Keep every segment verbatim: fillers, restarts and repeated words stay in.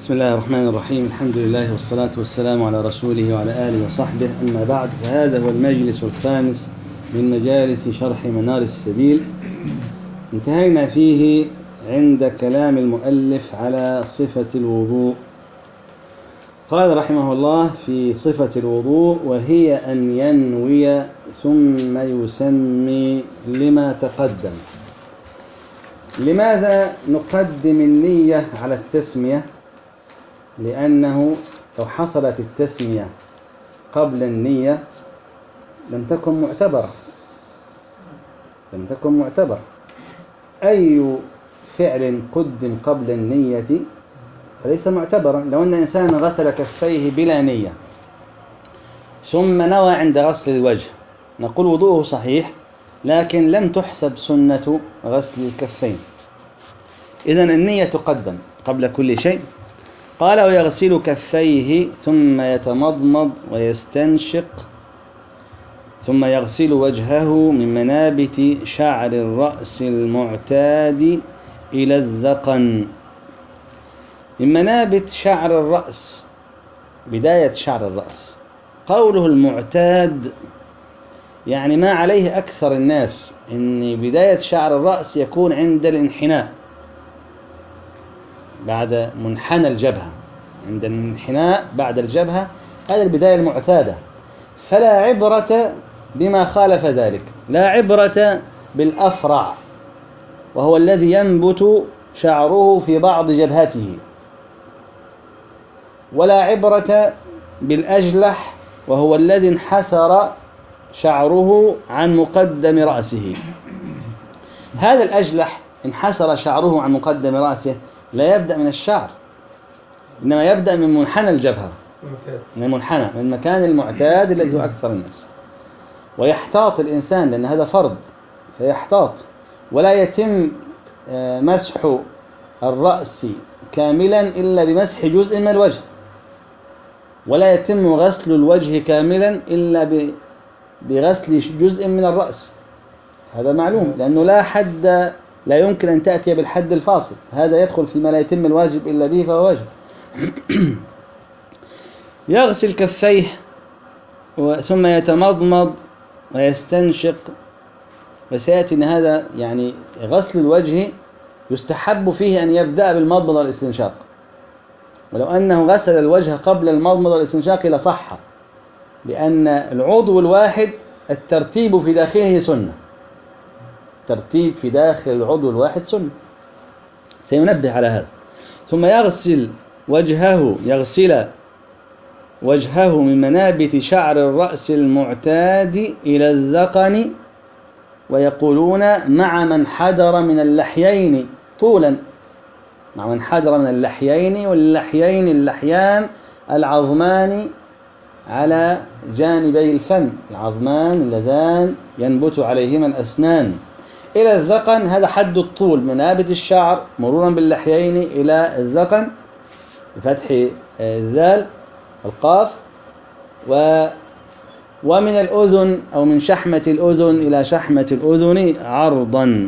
بسم الله الرحمن الرحيم. الحمد لله والصلاة والسلام على رسوله وعلى آله وصحبه، أما بعد، فهذا هو المجلس الخامس من مجالس شرح منار السبيل. انتهينا فيه عند كلام المؤلف على صفة الوضوء. قال رحمه الله في صفة الوضوء: وهي أن ينوي ثم يسمي لما تقدم. لماذا نقدم النية على التسمية؟ لأنه لو حصلت التسمية قبل النية لم تكن معتبرة لم تكن معتبرة أي فعل قدم قبل النية فليس معتبرا. لو أن إنسان غسل كفيه بلا نية ثم نوى عند غسل الوجه نقول وضوءه صحيح، لكن لم تحسب سنة غسل الكفين. إذن النية تقدم قبل كل شيء. قال: ويغسل كفيه ثم يتمضمض ويستنشق ثم يغسل وجهه من منابت شعر الرأس المعتاد إلى الذقن. من منابت شعر الرأس، بداية شعر الرأس. قوله المعتاد يعني ما عليه أكثر الناس، إن بداية شعر الرأس يكون عند الانحناء، بعد منحنى الجبهة، عند الانحناء بعد الجبهة، هذه البداية المعتادة. فلا عبرة بما خالف ذلك، لا عبرة بالأفرع وهو الذي ينبت شعره في بعض جبهته، ولا عبرة بالأجلح وهو الذي انحسر شعره عن مقدم رأسه. هذا الأجلح انحسر شعره عن مقدم رأسه لا يبدأ من الشعر، إنما يبدأ من منحنى الجبهة، من المنحنى، من المكان المعتاد الذي هو أكثر الناس. ويحتاط الإنسان لأن هذا فرض، فيحتاط ولا يتم مسح الرأس كاملا إلا بمسح جزء من الوجه، ولا يتم غسل الوجه كاملا إلا بغسل جزء من الرأس. هذا معلوم، لأنه لا حد، لا يمكن أن تأتي بالحد الفاصل، هذا يدخل فيما لا يتم الواجب إلا به فهو واجب. يغسل كفيه ثم يتمضمض ويستنشق. وسيأتي أن هذا يعني غسل الوجه يستحب فيه أن يبدأ بالمضمضة والاستنشاق، ولو أنه غسل الوجه قبل المضمضة والاستنشاق لصح، لأن العضو الواحد الترتيب في داخله سنة، ترتيب في داخل العضو الواحد سنة، سينبه على هذا. ثم يغسل وجهه يغسل وجهه من منابت شعر الرأس المعتاد إلى الذقن، ويقولون مع من حدر من اللحيين طولا، مع من حدر من اللحيين، واللحيين اللحيان العظمان على جانبي الفم، العظمان اللذان ينبت عليهما الأسنان. إلى الذقن هذا حد الطول، منابت الشعر مرورا باللحيين إلى الذقن بفتح الذال القاف، و ومن الأذن أو من شحمة الأذن إلى شحمة الأذن عرضا.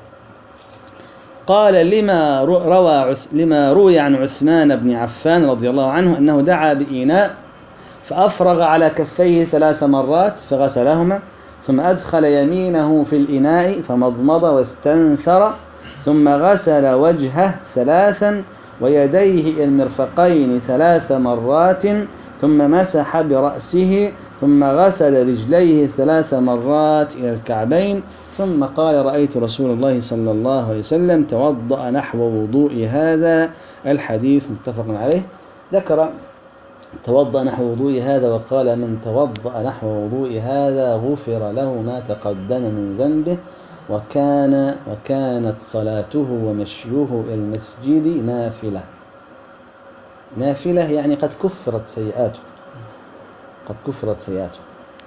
قال: لما روى لما روي عن عثمان بن عفان رضي الله عنه أنه دعا بإناء فأفرغ على كفيه ثلاث مرات فغسلهما، ثم أدخل يمينه في الإناء فمضمض واستنثر، ثم غسل وجهه ثلاثا ويديه إلى المرفقين ثلاث مرات، ثم مسح برأسه، ثم غسل رجليه ثلاث مرات إلى الكعبين، ثم قال: رأيت رسول الله صلى الله عليه وسلم توضأ نحو وضوء هذا. الحديث متفق عليه. ذكر توضأ نحو وضوء هذا وقال: من توضأ نحو وضوء هذا غفر له ما تقدم من ذنبه، وكان وكانت صلاته ومشيه إلى المسجد نافلة. نافلة يعني قد كفرت سيئاته، قد كفرت سيئاته.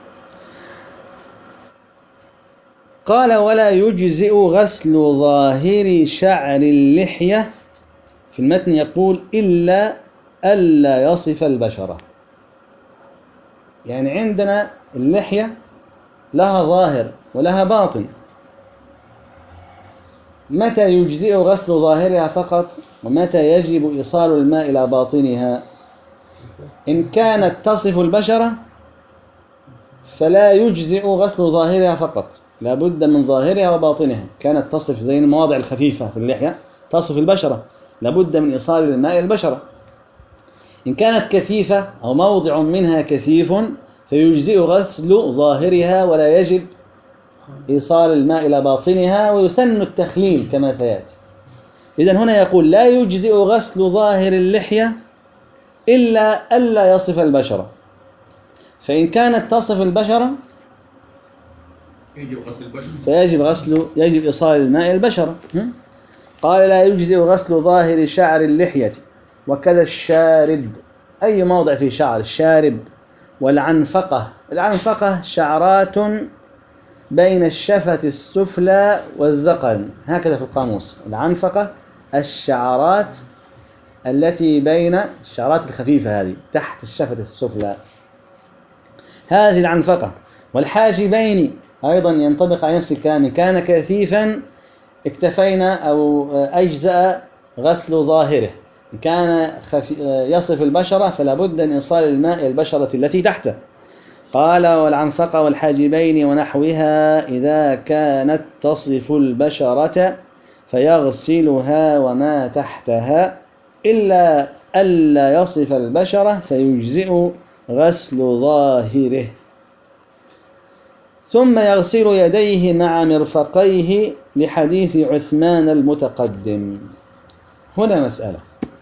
قال: ولا يجزئ غسل ظاهر شعر اللحية. في المتن يقول: إلا ألا يصف البشرة. يعني عندنا اللحية لها ظاهر ولها باطن. متى يجزئ غسل ظاهرها فقط ومتى يجب إيصال الماء إلى باطنها؟ إن كانت تصف البشرة فلا يجزئ غسل ظاهرها فقط، لا بد من ظاهرها وباطنها. كانت تصف زي المواضع الخفيفة في اللحية تصف البشرة، لا بد من إيصال الماء إلى البشرة. إن كانت كثيفة أو موضع منها كثيف فيجزئ غسل ظاهرها ولا يجب إيصال الماء إلى باطنها، ويسن التخليل كما سيأتي. إذن هنا يقول لا يجزئ غسل ظاهر اللحية إلا ألا يصف البشرة، فإن كانت تصف البشرة يجب غسل البشرة فيجب غسل يجب إيصال الماء إلى البشرة. قال لا يجزئ غسل ظاهر شعر اللحية وكذا الشارب، أي موضع في شعر الشارب، والعنفقة. العنفقة شعرات بين الشفة السفلى والذقن، هكذا في القاموس. العنفقة الشعرات التي بين الشعرات الخفيفة هذه تحت الشفة السفلى، هذه العنفقة. والحاجبين أيضا ينطبق على نفس الكلام، كان كثيفا اكتفينا أو أجزأ غسل ظاهره، إن كان يصف البشرة فلا بد من إيصال الماء إلى البشرة التي تحته. قال والعنفقة والحاجبين ونحوها إذا كانت تصف البشرة فيغسلها وما تحتها، إلا ألا يصف البشرة فيجزئ غسل ظاهره. ثم يغسل يديه مع مرفقيه لحديث عثمان المتقدم. هنا مسألة،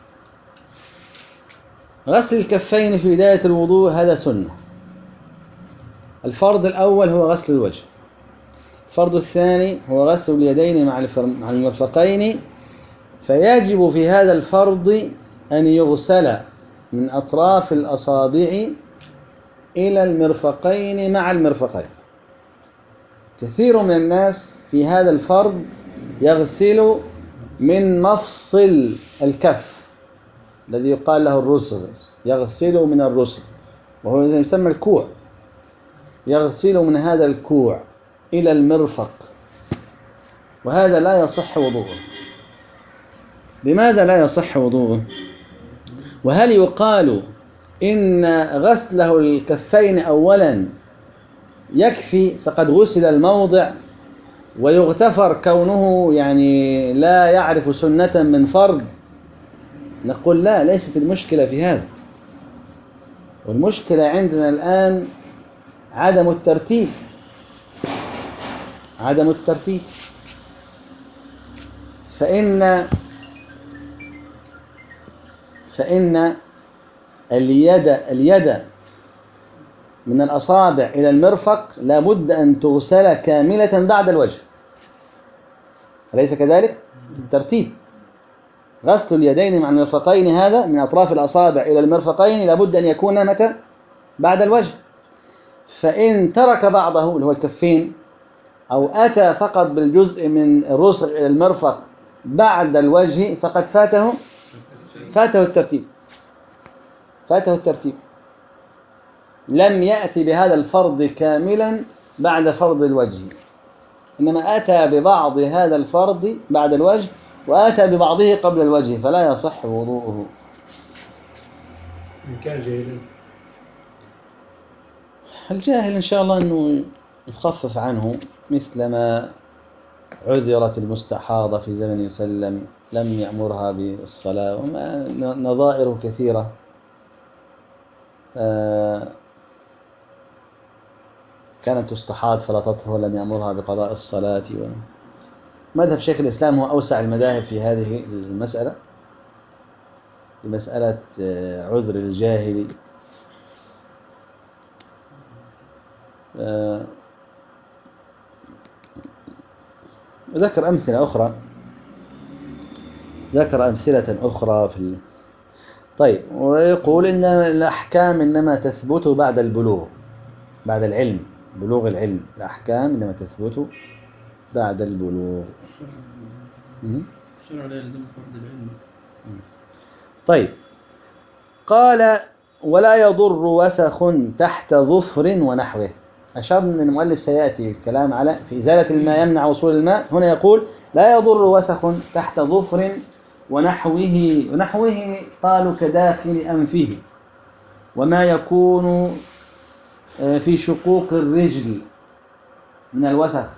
غسل الكفين في بداية الوضوء هذا سنة. الفرض الأول هو غسل الوجه، الفرض الثاني هو غسل اليدين مع المرفقين، فيجب في هذا الفرض أن يغسل من أطراف الأصابع إلى المرفقين مع المرفقين. كثير من الناس في هذا الفرض يغسل من مفصل الكف الذي يقال له الرسغ، يغسل من الرسغ وهو يسمى الكوع، يغسل من هذا الكوع إلى المرفق، وهذا لا يصح وضوءه. لماذا لا يصح وضوءه؟ وهل يقال إن غسله الكفين أولا يكفي فقد غسل الموضع ويغتفر كونه يعني لا يعرف سنة من فرض؟ نقول لا، ليست المشكلة في هذا، والمشكلة عندنا الآن عدم الترتيب، عدم الترتيب. فإن فإن اليد اليد من الأصابع إلى المرفق لا بد أن تغسل كاملة بعد الوجه، أليس كذلك؟ الترتيب، غسل اليدين مع المرفقين هذا من أطراف الأصابع إلى المرفقين لا بد أن يكون متى؟ بعد الوجه. فإن ترك بعضه اللي هو الكفين أو أتى فقط بالجزء من الرسغ إلى المرفق بعد الوجه فقد فاته فاته الترتيب فاته الترتيب لم يأتي بهذا الفرض كاملا بعد فرض الوجه، إنما أتى ببعض هذا الفرض بعد الوجه وأتى ببعضه قبل الوجه، فلا يصح وضوءه. إن كان جاهلا، الجاهل إن شاء الله أنه يخفف عنه، مثلما عذرت المستحاضة في زمن سلم لم يأمرها بالصلاة، وما نظائر كثيرة. آه كانت تستحاض فلا تطهر لم يأمرها بقضاء الصلاة. مذهب شيخ الإسلام هو أوسع المذاهب في هذه المسألة، مسألة عذر الجاهل. آه ذكر أمثلة أخرى ذكر أمثلة أخرى في ال... طيب، ويقول إن الأحكام إنما تثبت بعد البلوغ، بعد العلم، بلوغ العلم. الأحكام إنما تثبت بعد البلوغ. طيب، قال ولا يضر وسخ تحت ظفر ونحوه. أشرنا أن المؤلف سيأتي الكلام على في إزالة الماء يمنع وصول الماء. هنا يقول لا يضر وسخ تحت ظفر ونحوه. ونحوه قالوا كداخل أنفه، وما يكون في شقوق الرجل من الوسخ،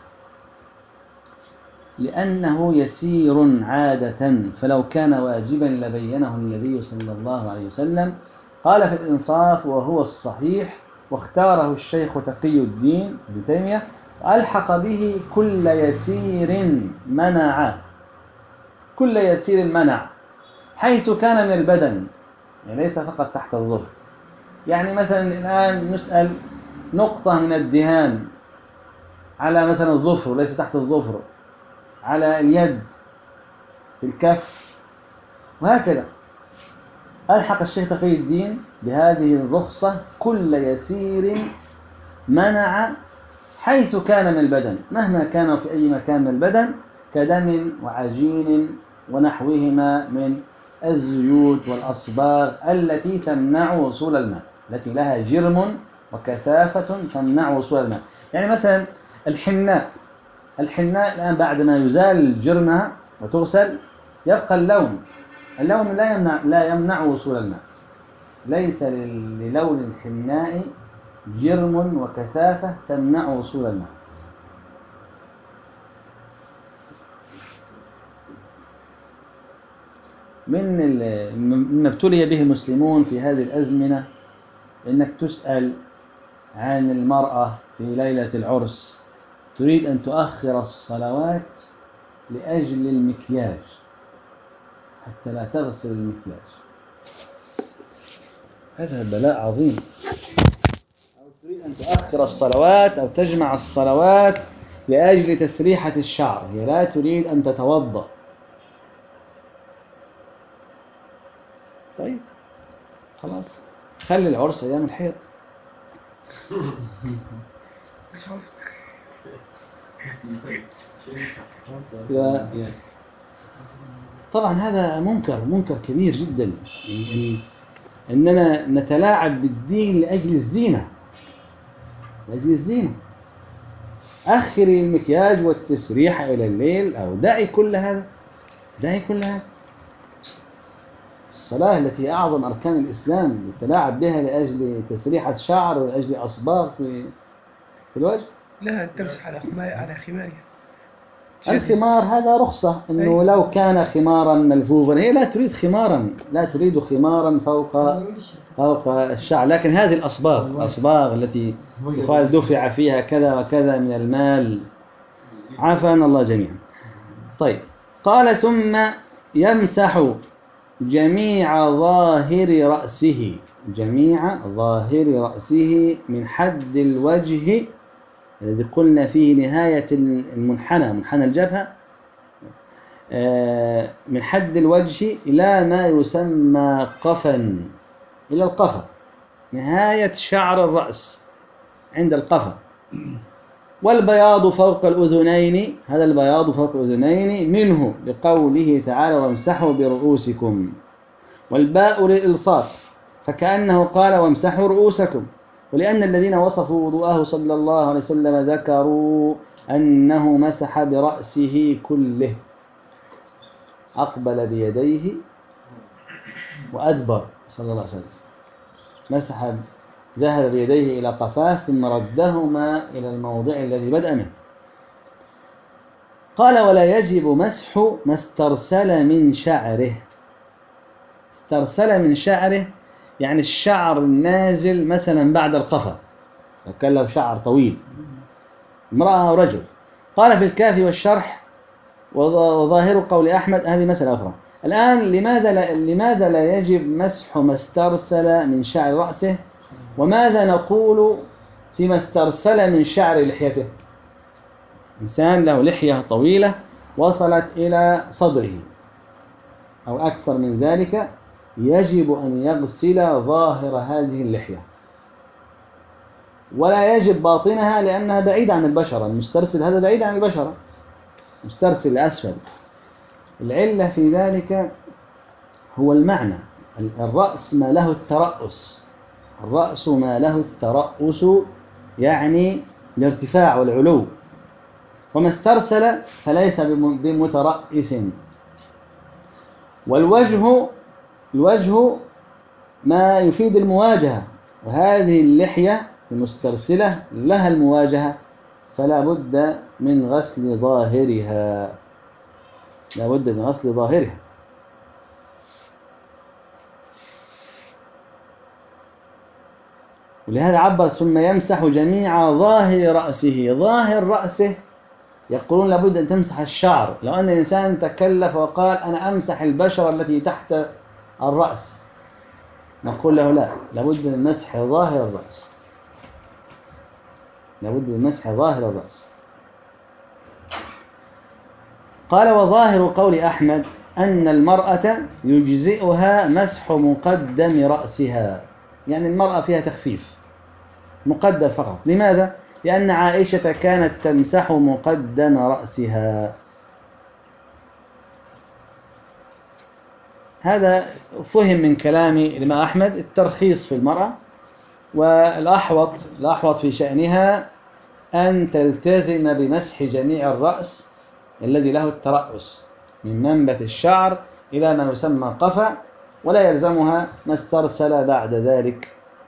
لأنه يسير عادة، فلو كان واجبا لبينه النبي صلى الله عليه وسلم. قال في الإنصاف وهو الصحيح، واختاره الشيخ تقي الدين ابن تيمية، وألحق به كل يسير منع، كل يسير منع حيث كان من البدن، يعني ليس فقط تحت الظهر. يعني مثلا الآن نسأل نقطة من الدهان على مثلا الظفر، ليس تحت الظفر، على اليد، في الكف، وهكذا. ألحق الشيخ تقي الدين بهذه الرخصة كل يسير منع حيث كان من البدن، مهما كان في أي مكان من البدن، كدم وعجين ونحوهما من الزيوت والأصباغ التي تمنع وصول الماء، التي لها جرم وكثافة تمنع وصول الماء. يعني مثلا الحناء، الحناء الآن بعد ما يزال جرمها وتغسل يبقى اللون، اللون لا يمنع لا يمنع وصول الماء. ليس للون الحناء جرم وكثافة تمنع وصول الماء. من مما ابتلي به المسلمون في هذه الأزمنة إنك تسأل عن المرأة في ليلة العرس تريد أن تؤخر الصلوات لأجل المكياج، حتى لا تغسل المكياج. هذا بلاء عظيم. أو تريد أن تؤخر الصلوات أو تجمع الصلوات لأجل تسريحة الشعر، هي لا تريد أن تتوضأ. طيب خلاص خلي العرس أيام الحيض. طبعا هذا منكر منكر كبير جدا، إننا نتلاعب بالدين لأجل الزينة، لأجل الزينة. أخري المكياج والتسريح إلى الليل، أو دعي كل هذا، دعي كل هذا. الصلاة التي أعظم أركان الإسلام يتلاعب بها لأجل تسريحة شعر ولأجل أصباغ في في الوجه. لا، أن تمسح على على خمارها. الخمار هذا رخصة، إنه لو كان خمارا ملفوفا، هي لا تريد خمارا، لا تريد خمارا فوق فوق الشعر، لكن هذه الأصباغ، الأصباغ التي يقال دفع فيها كذا وكذا من المال، عافانا الله جميعا. طيب قال ثم يمسح جميع ظاهر رأسه، جميع ظاهر رأسه من حد الوجه الذي قلنا فيه نهاية المنحنى، منحنى الجبهة، من حد الوجه إلى ما يسمى قفا، إلى القفا، نهاية شعر الرأس عند القفا. والبياض فوق الأذنين، هذا البياض فوق الأذنين منه لقوله تعالى وامسحوا برؤوسكم، والباء للإلصاق، فكأنه قال وامسحوا رؤوسكم. ولأن الذين وصفوا وضوءه صلى الله عليه وسلم ذكروا أنه مسح برأسه كله، أقبل بيديه وأدبر صلى الله عليه وسلم، مسح، ذهب بيديه إلى قفاه ثم ردهما إلى الموضع الذي بدأ منه. قال ولا يجب مسح ما استرسل من شعره. استرسل من شعره يعني الشعر النازل مثلا بعد القفا، لو كان له شعر طويل، امرأة أو رجل. قال في الكافي والشرح وظاهر قول أحمد، هذه مسألة أخرى. الآن لماذا لا, لماذا لا يجب مسح ما استرسل من شعر رأسه، وماذا نقول فيما استرسل من شعر لحيته؟ إنسان له لحية طويلة وصلت إلى صدره أو أكثر من ذلك، يجب أن يغسل ظاهر هذه اللحية، ولا يجب باطنها لأنها بعيدة عن البشرة. المسترسل هذا بعيد عن البشرة، مسترسل أسفل. العلة في ذلك هو المعنى، الرأس ما له الترأس، الرأس ما له الترأس يعني الارتفاع والعلو. وما استرسل فليس بمترأس. والوجه الوجه ما يفيد المواجهة، وهذه اللحية المسترسلة لها المواجهة، فلا بد من غسل ظاهرها، لا بد من غسل ظاهرها. ولهذا عبر ثم يمسح جميع ظاهر رأسه. ظاهر رأسه يقولون لابد أن تمسح الشعر. لو أن الإنسان تكلف وقال أنا أمسح البشرة التي تحت الرأس، نقول له لا، لابد من مسح ظاهر الرأس، لابد من مسح ظاهر الرأس. قال وظاهر قول أحمد أن المرأة يجزئها مسح مقدم رأسها، يعني المرأة فيها تخفيف مقدم فقط. لماذا؟ لأن عائشة كانت تمسح مقدم رأسها. هذا فهم من كلام الإمام أحمد الترخيص في المرأة، والأحوط الأحوط في شأنها أن تلتزم بمسح جميع الرأس الذي له الترأس من منبت الشعر إلى ما يسمى قفا، ولا يلزمها ما استرسل بعد ذلك.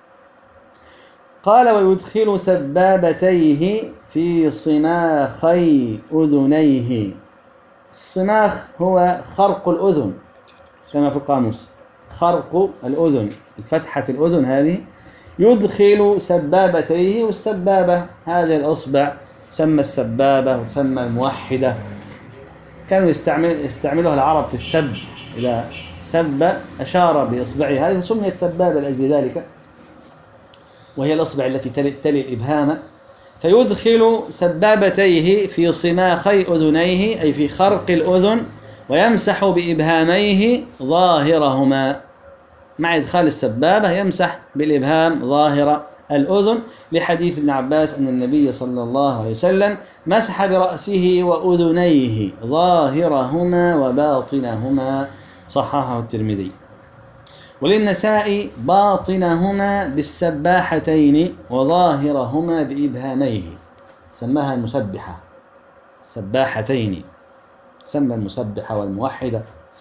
قال ويدخل سبابتيه في صماخي أذنيه. الصماخ هو خرق الأذن كما في القاموس، خرق الأذن، فتحة الأذن هذه. يدخل سبابتيه، والسبابة هذه الأصبع تسمى السبابة وتسمى الموحدة. كانوا يستعمل يستعملها العرب في السب، إذا سب أشار بإصبعه هذه سميت سبابة لأجل ذلك، وهي الأصبع التي تلي, تلي الإبهام. فيدخل سبابتيه في صماخي أذنيه أي في خرق الأذن، ويمسح بإبهاميه ظاهرهما. مع إدخال السبابة يمسح بالإبهام ظاهر الأذن، لحديث ابن عباس أن النبي صلى الله عليه وسلم مسح برأسه وأذنيه ظاهرهما وباطنهما، صححه الترمذي. وللنسائي باطنهما بالسباحتين وظاهرهما بإبهاميه، سماها المسبحة سباحتين، سمى المسبحة والموحدة.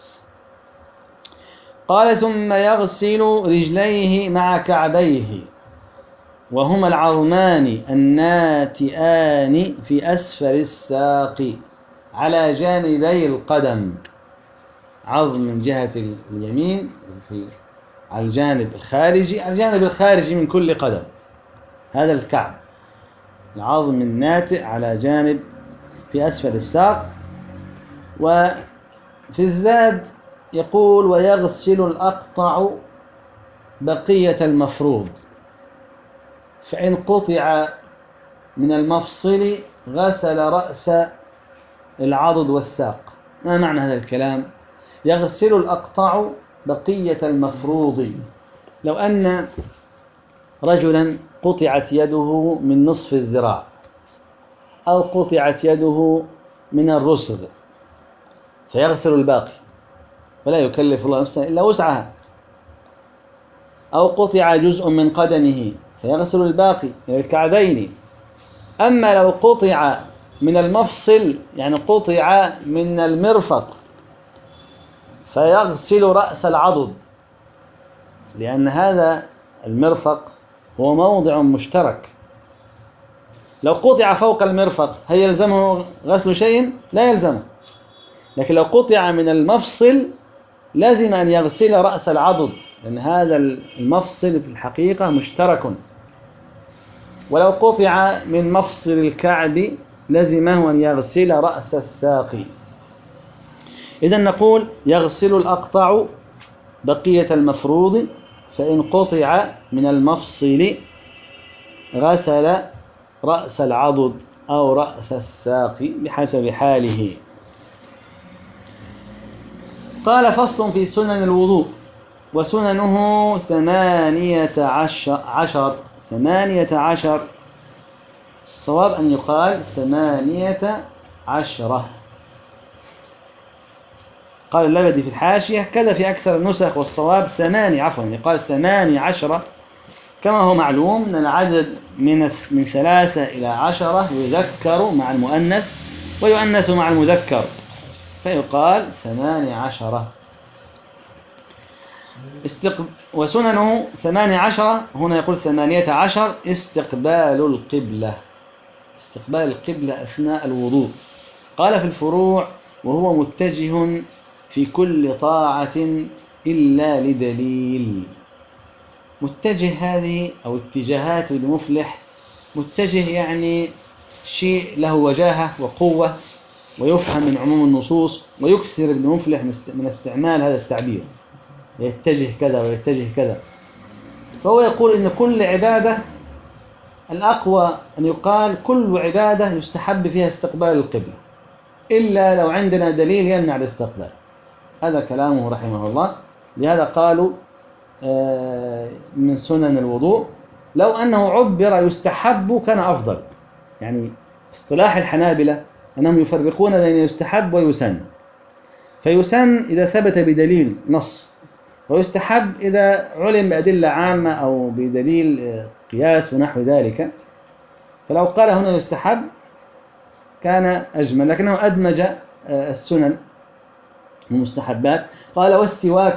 قال ثم يغسل رجليه مع كعبيه، وهما العظمان الناتئان في أسفل الساق على جانبي القدم. عظم من جهة اليمين في على الجانب الخارجي، على الجانب الخارجي من كل قدم، هذا الكعب، العظم الناتئ على جانب في أسفل الساق. وفي الزاد يقول ويغسل الأقطع بقية المفروض، فإن قطع من المفصل غسل رأس العضد والساق. ما معنى هذا الكلام؟ يغسل الأقطع بقية المفروض. لو أن رجلا قطعت يده من نصف الذراع، أو قطعت يده من الرسغ، فيغسل الباقي ولا يكلف الله نفسا إلا وسعها. أو قطع جزء من قدمه فيغسل الباقي من الكعبين. أما لو قطع من المفصل، يعني قطع من المرفق، فيغسل رأس العضد، لأن هذا المرفق هو موضع مشترك. لو قطع فوق المرفق هل يلزمه غسل شيء؟ لا يلزمه. لكن لو قطع من المفصل لازم أن يغسل رأس العضد، لأن هذا المفصل في الحقيقة مشترك. ولو قطع من مفصل الكعب لزمه أن يغسل رأس الساق. إذن نقول يغسل الأقطع بقية المفروض، فإن قطع من المفصل غسل رأس العضد أو رأس الساق بحسب حاله. قال فصل في سنن الوضوء، وسننه ثمانية عشر, عشر ثمانية عشر الصواب أن يقال ثمانية عشرة. قال اللبدي في الحاشية كذا في أكثر النسخ، والصواب ثماني عفوا يقال ثماني عشرة كما هو معلوم أن العدد من من ثلاثة إلى عشرة يذكر مع المؤنث ويؤنث مع المذكر، فيقال ثماني عشرة. استقب... وسننه ثماني عشرة، هنا يقول ثمانية عشر. استقبال القبلة، استقبال القبلة أثناء الوضوء. قال في الفروع: وهو متجه في كل طاعة إلا لدليل. متجه هذه أو اتجاهات ابن مفلح، متجه يعني شيء له وجاهة وقوة ويفهم من عموم النصوص، ويكثر ابن مفلح من استعمال هذا التعبير، يتجه كذا ويتجه كذا. فهو يقول إن كل عبادة الأقوى أن يقال كل عبادة يستحب فيها استقبال القبلة إلا لو عندنا دليل يمنع الاستقبال. هذا كلامه رحمه الله. لهذا قالوا من سنن الوضوء لو أنه عبر يستحب كان أفضل. يعني اصطلاح الحنابلة أنهم يفرقون بين يستحب ويسن، فيسن إذا ثبت بدليل نص، ويستحب إذا علم بأدلة عامة أو بدليل قياس ونحو ذلك. فلو قال هنا يستحب كان أجمل، لكنه أدمج السنن والمستحبات. قال: والسواك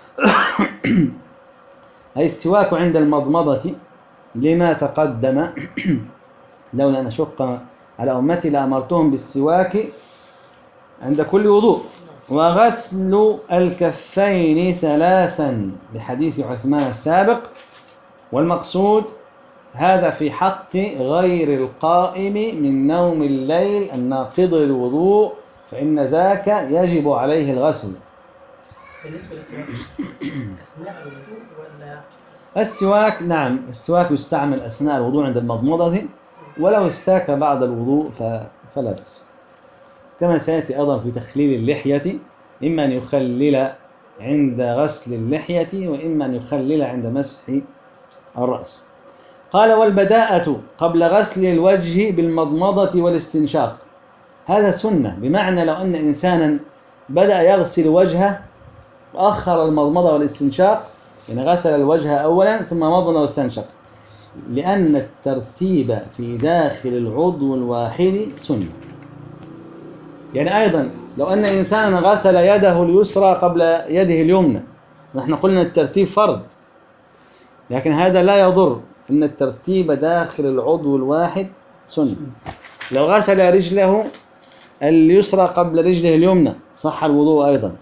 أي السواك عند المضمضة لما تقدم لولا أن أشق على أمتي لأمرتهم بالسواك عند كل وضوء، وغسل الكفين ثلاثا لحديث عثمان السابق. والمقصود هذا في حق غير القائم من نوم الليل الناقض للوضوء، فإن ذاك يجب عليه الغسل. بالنسبة للسواك أثناء الوضوء ولا؟ السواك نعم، السواك يستعمل أثناء الوضوء عند المضمضة، ولو استاك بعد الوضوء فلا بأس. كما سيأتي أيضا في تخليل اللحية، إما أن يخلل عند غسل اللحية وإما أن يخلل عند مسح الرأس. قال: والبداءة قبل غسل الوجه بالمضمضة والاستنشاق. هذا سنة، بمعنى لو أن إنسانا بدأ يغسل وجهه وأخر المضمضة والاستنشاق، يعني غسل الوجه أولا ثم مضمض واستنشق، لأن الترتيب في داخل العضو الواحد سنة. يعني أيضا لو أن إنسانا غسل يده اليسرى قبل يده اليمنى، نحن قلنا الترتيب فرض، لكن هذا لا يضر، إن الترتيب داخل العضو الواحد سنة. لو غسل رجله اليسرى قبل رجله اليمنى صح الوضوء أيضا.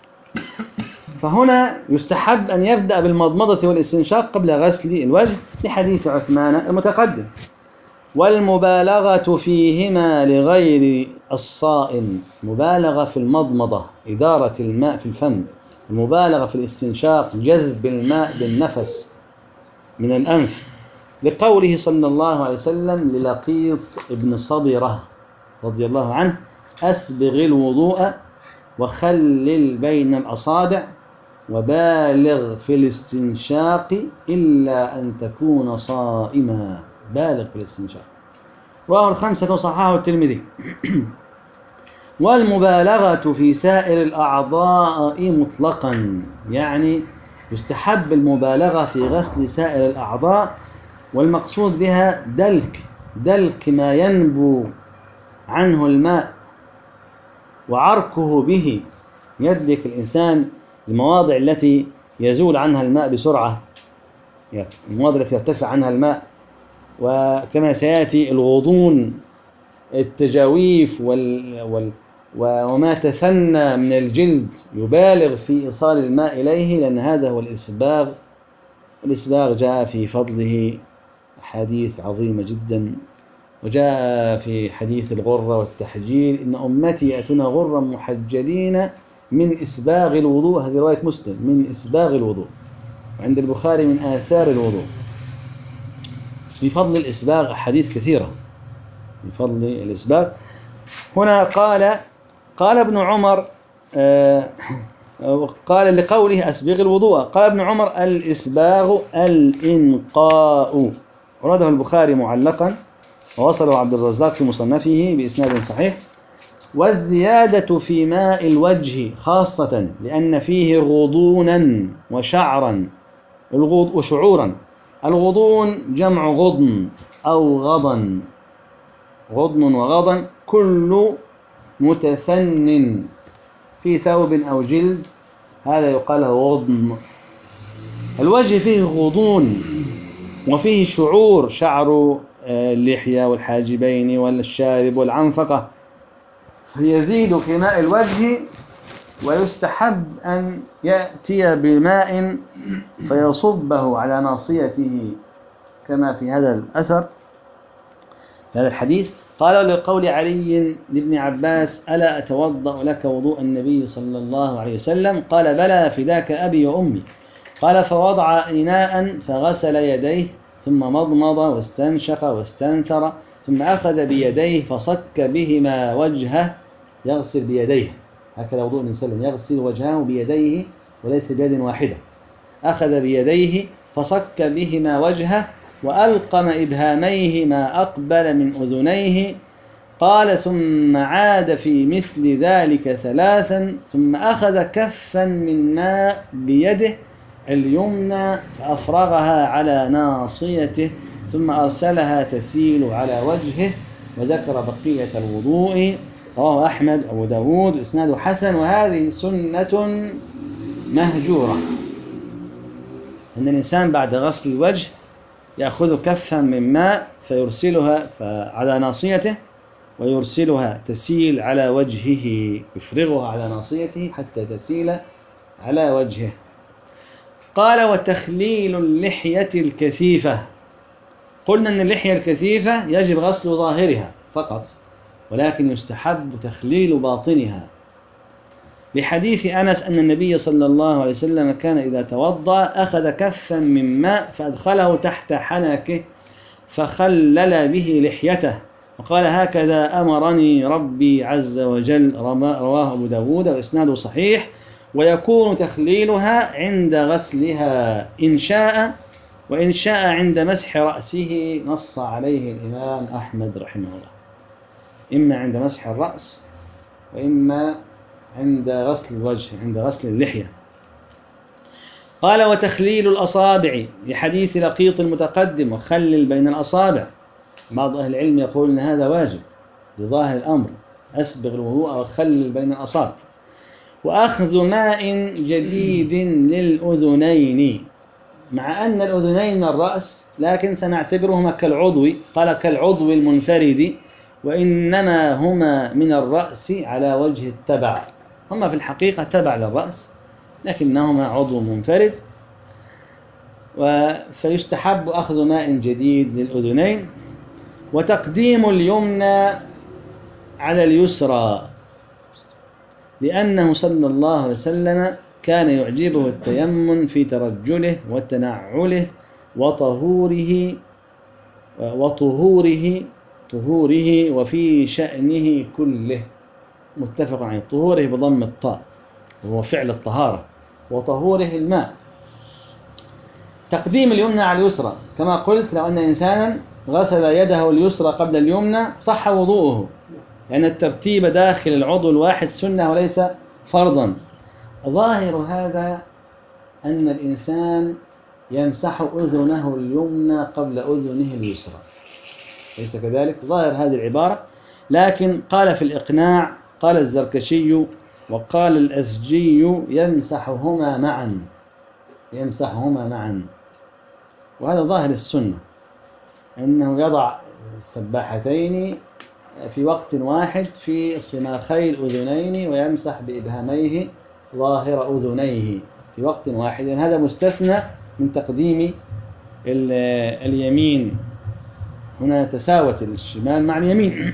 فهنا يستحب أن يبدأ بالمضمضة والاستنشاق قبل غسل الوجه لحديث عثمان المتقدم. والمبالغة فيهما لغير الصائم، مبالغة في المضمضة إدارة الماء في الفم، المبالغة في الاستنشاق جذب الماء بالنفس من الأنف، لقوله صلى الله عليه وسلم للقيط ابن صبرة رضي الله عنه: أسبغ الوضوء وخلل بين الأصابع وبالغ في الاستنشاق إلا أن تكون صائما. بالغ في الاستنشاق. رواه الخمسة وصححه الترمذي. والمبالغة في سائر الأعضاء مطلقا، يعني يستحب المبالغة في غسل سائر الأعضاء، والمقصود بها دلك دلك ما ينبو عنه الماء وعركه به، يدلك الإنسان المواضع التي يزول عنها الماء بسرعة، المواضع التي يرتفع عنها الماء. وكما سيأتي الغضون، التجاويف وال... وال... وما تثنى من الجلد يبالغ في إيصال الماء إليه، لأن هذا هو الإسباغ. الإسباغ جاء في فضله حديث عظيمة جدا، وجاء في حديث الغرة والتحجيل: إن أمتي يأتون غرا محجلين من إسباغ الوضوء. هذه رواية مسلم، من إسباغ الوضوء. وعند البخاري من آثار الوضوء. في فضل الإسباغ حديث كثيرة، في فضل الإسباغ. هنا قال قال ابن عمر آه قال لقوله أسبغ الوضوء، قال ابن عمر: الإسباغ الإنقاء. ورده البخاري معلقا ووصله عبد الرزاق في مصنفه بإسناد صحيح. والزيادة في ماء الوجه خاصة لأن فيه غضونا وشعرا وشعورا، الغضون جمع غضن أو غضن، غضن وغضن كل متثن في ثوب أو جلد، هذا يقال غضن. الوجه فيه غضون وفيه شعور، شعر اللحية والحاجبين والشارب والعنفقة، فيزيد في ماء الوجه، ويستحب أن يأتي بماء فيصبه على ناصيته كما في هذا الأثر، هذا الحديث. قال لقول علي لابن عباس: ألا أتوضأ لك وضوء النبي صلى الله عليه وسلم؟ قال: بلى، فداك أبي وأمي. قال: فوضع إناء فغسل يديه، ثم مضمض واستنشق واستنثر، ثم أخذ بيديه فصك بهما وجهه، يغسل بيديه، هكذا وضوء النبي صلى الله عليه وسلم، يغسل وجهه بيديه وليس بيد واحدة. أخذ بيديه فصك بهما وجهه، وألقم إبهاميه ما أقبل من أذنيه. قال: ثم عاد في مثل ذلك ثلاثا، ثم أخذ كفا من ماء بيده اليمنى فأفرغها على ناصيته، ثم أرسلها تسيل على وجهه، وذكر بقية الوضوء. رواه أحمد وأبو داود، إسناده حسن. وهذه سنة مهجورة، أن الإنسان بعد غسل الوجه يأخذ كفا من ماء فيرسلها على ناصيته، ويرسلها تسيل على وجهه، يفرغها على ناصيته حتى تسيل على وجهه. قال: وتخليل اللحية الكثيفة. قلنا أن اللحية الكثيفة يجب غسل ظاهرها فقط، ولكن يستحب تخليل باطنها، لحديث أنس أن النبي صلى الله عليه وسلم كان إذا توضأ أخذ كفا من ماء فأدخله تحت حنكه فخلل به لحيته، وقال: هكذا أمرني ربي عز وجل. رواه أبو داود وإسناده صحيح. ويكون تخليلها عند غسلها إن شاء، وإن شاء عند مسح رأسه، نص عليه الإمام أحمد رحمه الله، إما عند مسح الرأس وإما عند غسل الوجه، عند غسل اللحية. قال: وتخليل الأصابع، لحديث لقيط المتقدم: وخلل بين الأصابع. بعض أهل العلم يقول أن هذا واجب لظاهر الأمر، أسبغ الوضوء وخلل بين الأصابع. وأخذ ماء جديد للأذنين، مع أن الأذنين من الرأس، لكن سنعتبرهما كالعضو، قال كالعضو المنفرد، وإنما هما من الرأس على وجه التبع، هما في الحقيقة تبع للرأس لكنهما عضو منفرد. فيستحب أخذ ماء جديد للأذنين. وتقديم اليمنى على اليسرى، لأنه صلى الله عليه وسلم كان يعجبه التيمم في ترجله وتنعله وطهوره وطهوره طهوره وفي شأنه كله. متفق عليه. طهوره بضم الطاء وهو فعل الطهارة، وطهوره الماء. تقديم اليمنى على اليسرى، كما قلت لو أن إنسانا غسل يده اليسرى قبل اليمنى صح وضوءه، لأن الترتيب داخل العضو الواحد سنة وليس فرضا. ظاهر هذا أن الإنسان يمسح أذنه اليمنى قبل أذنه اليسرى، ليس كذلك؟ ظاهر هذه العبارة. لكن قال في الإقناع، قال الزركشي وقال الأزجي: يمسحهما معا، يمسحهما معا. وهذا ظاهر السنة، أنه يضع السباحتين في وقت واحد في صماخي الأذنين ويمسح بإبهاميه ظاهر أذنيه في وقت واحد، يعني هذا مستثنى من تقديم اليمين، هنا تساوت الشمال مع اليمين.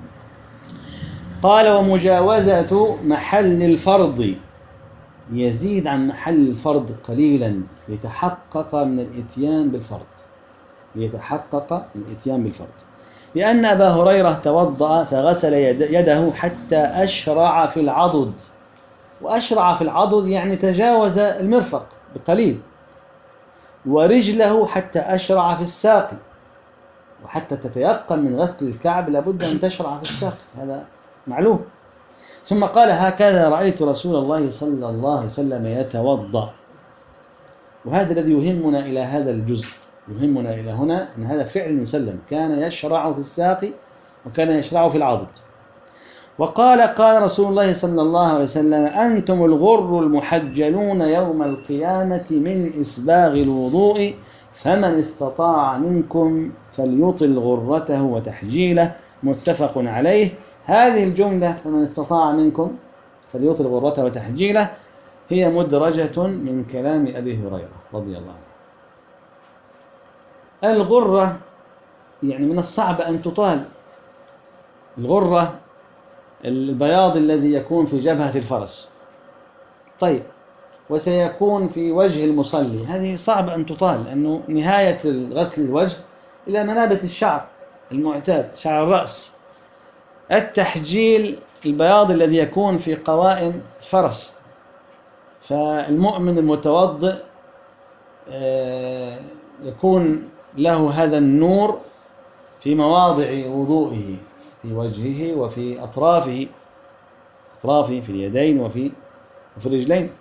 قال: ومجاوزة محل الفرض، يزيد عن محل الفرض قليلا ليتحقق من الإتيان بالفرض، ليتحقق من الإتيان بالفرض. لأن أبا هريرة توضأ فغسل يده حتى أشرع في العضد، وأشرع في العضد يعني تجاوز المرفق بقليل، ورجله حتى أشرع في الساق، وحتى تتيقن من غسل الكعب لابد أن تشرع في الساق، هذا معلوم. ثم قال: هكذا رأيت رسول الله صلى الله عليه وسلم يتوضأ. وهذا الذي يهمنا إلى هذا الجزء، يهمنا إلى هنا أن هذا فعل مسلم، كان يشرع في الساقي وكان يشرع في العاضد. وقال قال رسول الله صلى الله عليه وسلم: أنتم الغر المحجلون يوم القيامة من إسباغ الوضوء، فمن استطاع منكم فليطل غرته وتحجيله، متفق عليه. هذه الجملة فمن استطاع منكم فليطل غرته وتحجيله هي مدرجة من كلام أبي هريرة رضي الله عنه. الغرة يعني من الصعب أن تطال. الغرة البياض الذي يكون في جبهة الفرس، طيب، وسيكون في وجه المصلي، هذه صعب أن تطال، لأنه نهاية غسل الوجه إلى منابت الشعر المعتاد، شعر الرأس. التحجيل البياض الذي يكون في قوائم الفرس، فالمؤمن المتوضئ يكون له هذا النور في مواضع وضوئه، في وجهه وفي أطرافه أطرافه في اليدين وفي وفي الرجلين.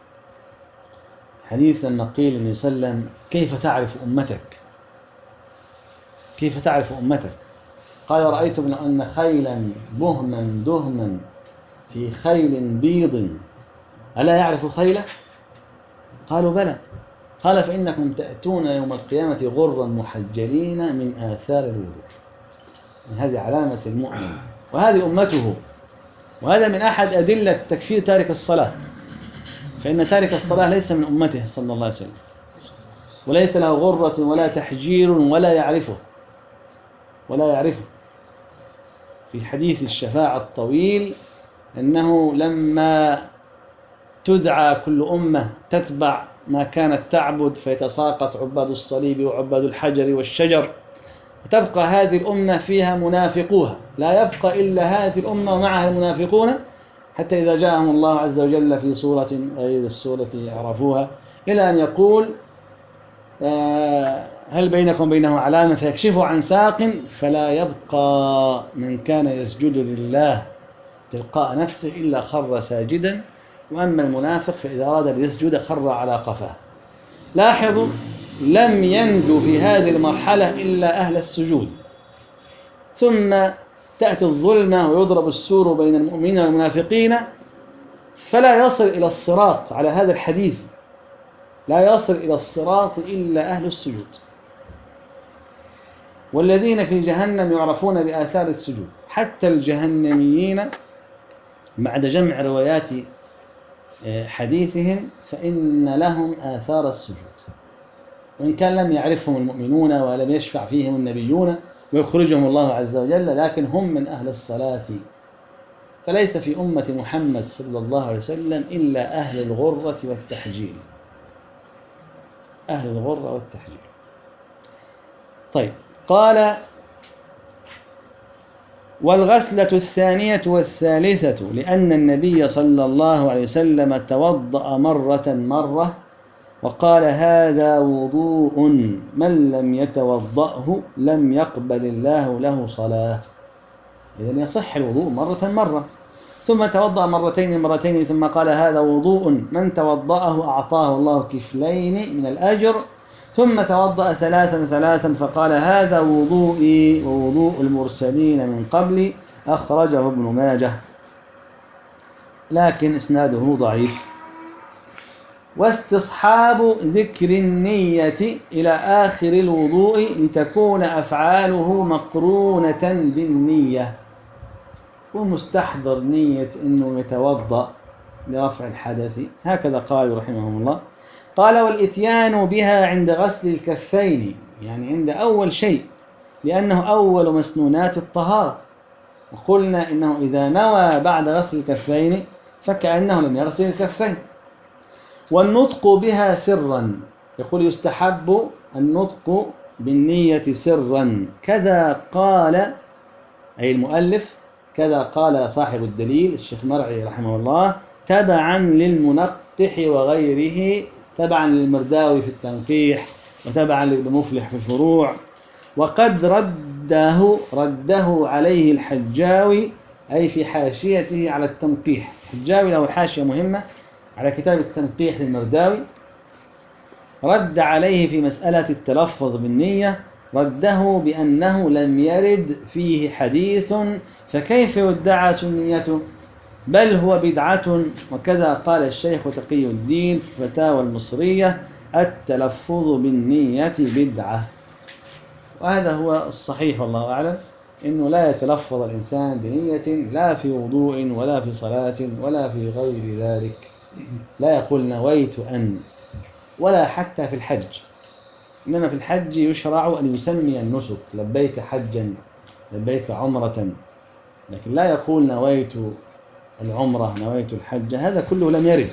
حديث لما قيل النبي صلى الله عليه وسلم: كيف تعرف أمتك؟ كيف تعرف أمتك؟ قال: رأيتم أن خيلا بهما دهما في خيل بيض ألا يعرف الخيل؟ قالوا: بلى. قال: فإنكم تأتون يوم القيامة غرا محجلين من آثار الوضوء. هذه علامة المؤمن، وهذه أمته. وهذا من أحد أدلة تكفير تارك الصلاة، فإن تارك الصلاة ليس من أمته صلى الله عليه وسلم، وليس له غرة ولا تحجير ولا يعرفه ولا يعرفه. في حديث الشفاعة الطويل أنه لما تدعى كل أمة تتبع ما كانت تعبد، فيتساقط عباد الصليب وعباد الحجر والشجر، وتبقى هذه الأمة فيها منافقوها، لا يبقى إلا هذه الأمة ومعها المنافقون، حتى إذا جاءهم الله عز وجل في صورة غير الصورة يعرفوها، إلى أن يقول: هل بينكم وبينه علامة؟ فيكشف عن ساق فلا يبقى من كان يسجد لله تلقاء نفسه إلا خر ساجدا، وأما المنافق فإذا أراد أن يسجد خر على قفاه. لاحظوا: لم ينجو في هذه المرحلة إلا أهل السجود، ثم تأتي الظلمة ويضرب السور بين المؤمنين والمنافقين، فلا يصل إلى الصراط على هذا الحديث، لا يصل إلى الصراط إلا أهل السجود، والذين في جهنم يعرفون بآثار السجود. حتى الجهنميين بعد جمع روايات حديثهم فإن لهم آثار السجود، وإن كان لم يعرفهم المؤمنون ولم يشفع فيهم النبيون ويخرجهم الله عز وجل، لكن هم من أهل الصلاة. فليس في أمة محمد صلى الله عليه وسلم إلا أهل الغرة والتحجيل، أهل الغرة والتحجيل. طيب، قال: والغسلة الثانية والثالثة لأن النبي صلى الله عليه وسلم توضأ مرة مرة وقال: هذا وضوء من لم يتوضأه لم يقبل الله له صلاة. إذن يصح الوضوء مرة مرة، ثم توضأ مرتين مرتين، ثم قال: هذا وضوء من توضأه أعطاه الله كفلين من الأجر، ثم توضأ ثلاثا ثلاثا فقال: هذا وضوئي ووضوء المرسلين من قبلي، أخرجه ابن ماجه، لكن إسناده ضعيف. واستصحاب ذكر النية إلى آخر الوضوء لتكون أفعاله مقرونة بالنية، ومستحضر نية أنه يتوضأ لرفع الحدث، هكذا قال رحمه الله. قال: والإتيان بها عند غسل الكفين، يعني عند أول شيء، لأنه أول مسنونات الطهارة، وقلنا إنه إذا نوى بعد غسل الكفين فكأنه لم يغسل الكفين. والنطق بها سرا، يقول: يستحب النطق بالنية سرا، كذا قال أي المؤلف، كذا قال صاحب الدليل الشيخ مرعي رحمه الله، تبعا للمنقح وغيره، تبعا للمرداوي في التنقيح، وتبعا لابن مفلح في الفروع. وقد رده رده عليه الحجاوي، أي في حاشيته على التنقيح. الحجاوي له حاشية مهمة على كتاب التنقيح للمرداوي، رد عليه في مسألة التلفظ بالنية رده بأنه لم يرد فيه حديث، فكيف يدعى سنيته؟ بل هو بدعة. وكذا قال الشيخ تقي الدين في الفتاوى المصرية: التلفظ بالنية بدعة. وهذا هو الصحيح والله أعلم، إنه لا يتلفظ الإنسان بنية لا في وضوء ولا في صلاة ولا في غير ذلك. لا يقول نويت أن، ولا حتى في الحج. إنما في الحج يشرع أن يسمي النسك: لبيك حجا، لبيك عمرة، لكن لا يقول نويت العمرة، نويت الحج. هذا كله لم يرد.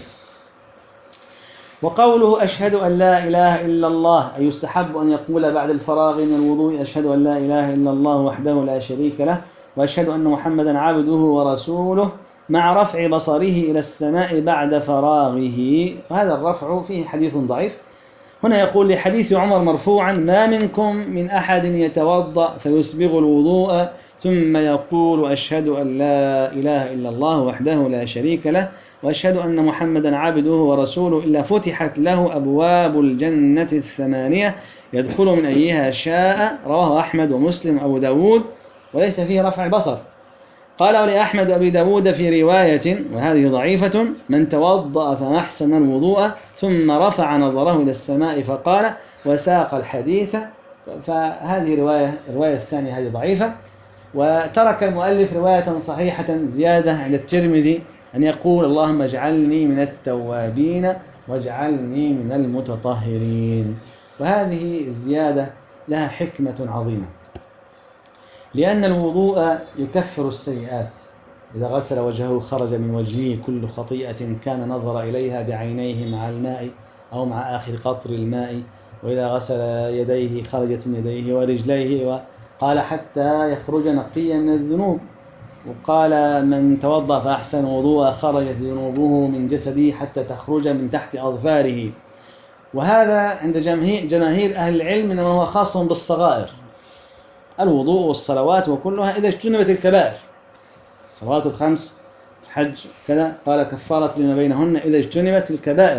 وقوله أشهد أن لا إله إلا الله، أي يستحب أن يقول بعد الفراغ من الوضوء: أشهد أن لا إله إلا الله وحده لا شريك له، وأشهد أن محمدا عبده ورسوله، مع رفع بصره إلى السماء بعد فراغه. وهذا الرفع فيه حديث ضعيف. هنا يقول لحديث عمر مرفوعا: ما منكم من أحد يتوضأ فيسبغ الوضوء ثم يقول أشهد أن لا إله إلا الله وحده لا شريك له، وأشهد أن محمدا عبده ورسوله، إلا فتحت له أبواب الجنة الثمانية يدخل من أيها شاء. رواه أحمد ومسلم وأبو داود، وليس فيه رفع البصر. قال ولأحمد وأبي داود في رواية، وهذه ضعيفة: من توضأ فأحسن الوضوء ثم رفع نظره إلى السماء فقال، وساق الحديث. فهذه رواية الرواية الثانية هذه ضعيفة. وترك المؤلف رواية صحيحة زيادة عند الترمذي أن يقول: اللهم اجعلني من التوابين واجعلني من المتطهرين. وهذه الزيادة لها حكمة عظيمة، لأن الوضوء يكفر السيئات. إذا غسل وجهه خرج من وجهه كل خطيئة كان نظر إليها بعينيه مع الماء أو مع آخر قطر الماء. وإذا غسل يديه خرجت من يديه ورجليه، وقال حتى يخرج نقيا من الذنوب. وقال من توضأ فأحسن وضوء خرجت ذنوبه من جسده حتى تخرج من تحت أظفاره. وهذا عند جماهير أهل العلم إنما هو خاص بالصغائر، الوضوء والصلوات وكلها إذا اجتنبت الكبائر. الصلوات الخمس، الحج كذا، قال كفارة لما بينهن إذا اجتنبت الكبائر.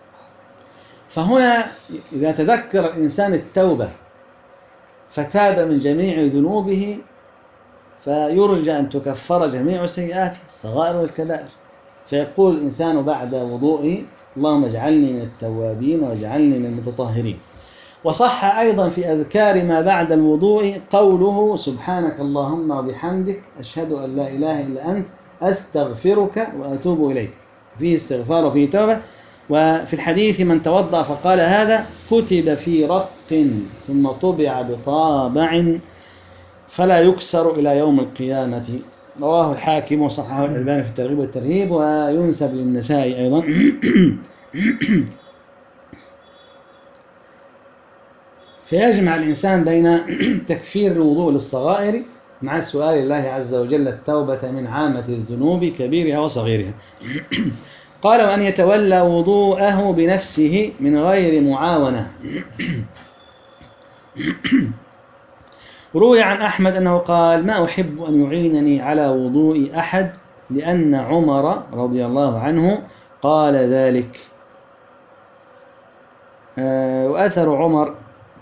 فهنا إذا تذكر الإنسان التوبة فتاب من جميع ذنوبه فيرجى أن تكفر جميع سيئاته الصغائر والكبائر. فيقول الإنسان بعد وضوئه: اللهم اجعلني من التوابين واجعلني من المتطهرين. وصح أيضا في أذكار ما بعد الوضوء قوله: سبحانك اللهم وبحمدك أشهد أن لا إله إلا أنت أستغفرك وأتوب إليك. فيه استغفار وفيه توبة. وفي الحديث: من توضأ فقال هذا كتب في رق ثم طبع بطابع فلا يكسر إلى يوم القيامة. رواه الحاكم وصححه الألباني في الترغيب والترهيب، وينسب للنسائي أيضا. فيجمع الإنسان بين تكفير الوضوء للصغائر مع سؤال الله عز وجل التوبة من عامة الذنوب كبيرها وصغيرها. قال: وأن يتولى وضوءه بنفسه من غير معاونة. روي عن أحمد أنه قال: ما أحب أن يعينني على وضوء أحد، لأن عمر رضي الله عنه قال ذلك. وأثر عمر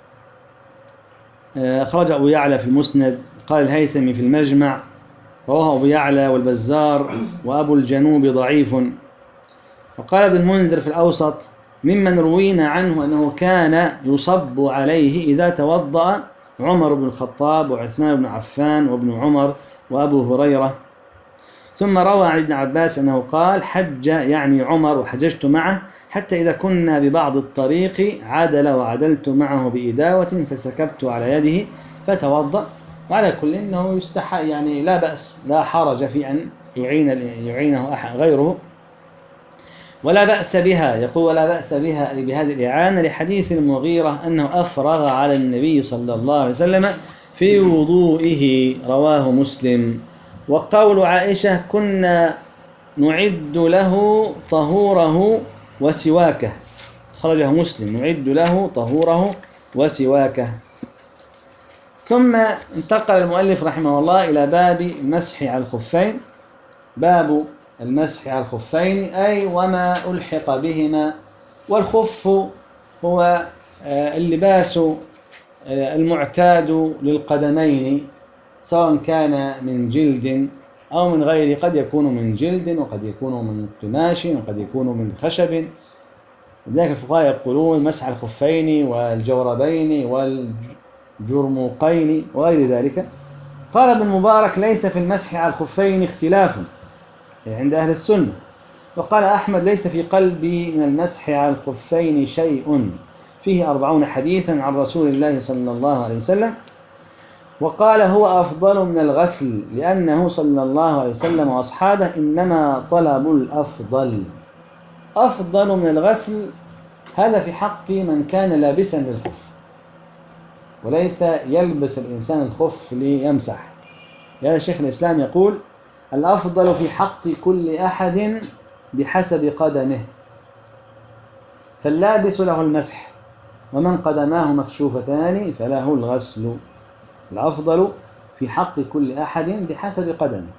أخرج أبو يعلى في المسند، قال الهيثمي في المجمع، رواه أبو يعلى والبزار، وأبو الجنوب ضعيف. وقال ابن المنذر في الأوسط: ممن روينا عنه أنه كان يصب عليه إذا توضأ عمر بن الخطاب وعثمان بن عفان وابن عمر وأبو هريرة. ثم روى عن ابن عباس أنه قال: حج يعني عمر وحججت معه، حتى إذا كنا ببعض الطريق عدل وعدلت معه بإداوة فسكبت على يده فتوضأ. وعلى كل إنه يستحى، يعني لا بأس، لا حرج في أن يعين يعينه أحد غيره، ولا بأس بها. يقول: ولا بأس بها أي بهذه الإعانة، لحديث المغيرة أنه أفرغ على النبي صلى الله عليه وسلم في وضوئه، رواه مسلم. وقول عائشة: كنا نعد له طهوره وسواكه، خرجه مسلم، نعد له طهوره وسواكه. ثم انتقل المؤلف رحمه الله إلى باب المسح على الخفين. باب المسح على الخفين أي وما ألحق بهما. والخف هو اللباس المعتاد للقدمين، سواء كان من جلد أو من غيره، قد يكون من جلد وقد يكون من قماش وقد يكون من خشب. لذلك الفقهاء يقولون مسح الخفين والجوربين والجرموقين وغير ذلك. قال ابن المبارك: ليس في المسح على الخفين اختلاف عند أهل السنة. وقال أحمد: ليس في قلبي من المسح على الخفين شيء، فيه أربعون حديثا عن رسول الله صلى الله عليه وسلم. وقال: هو أفضل من الغسل، لأنه صلى الله عليه وسلم وأصحابه إنما طلبوا الأفضل. أفضل من الغسل هذا في حق من كان لابسا للخف، وليس يلبس الإنسان الخف ليمسح. يعني شيخ الإسلام يقول: الأفضل في حق كل أحد بحسب قدمه، فاللابس له المسح، ومن قدماه مكشوفتان فله الغسل. الأفضل في حق كل أحد بحسب قدمه،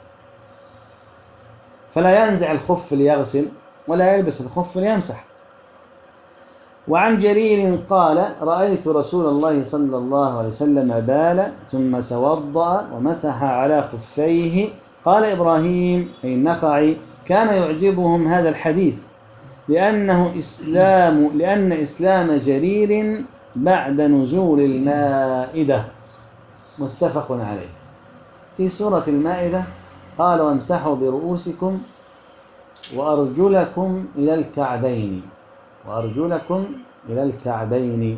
فلا ينزع الخف ليغسل ولا يلبس الخف ليمسح. وعن جرير قال: رأيت رسول الله صلى الله عليه وسلم بال ثم توضأ ومسح على خفيه. قال إبراهيم أي النخعي: كان يعجبهم هذا الحديث لأنه إسلام لأن إسلام جرير بعد نزول المائدة. متفق عليه. في سورة المائدة قال: وامسحوا برؤوسكم وأرجلكم إلى الكعبين وأرجلكم إلى الكعبين.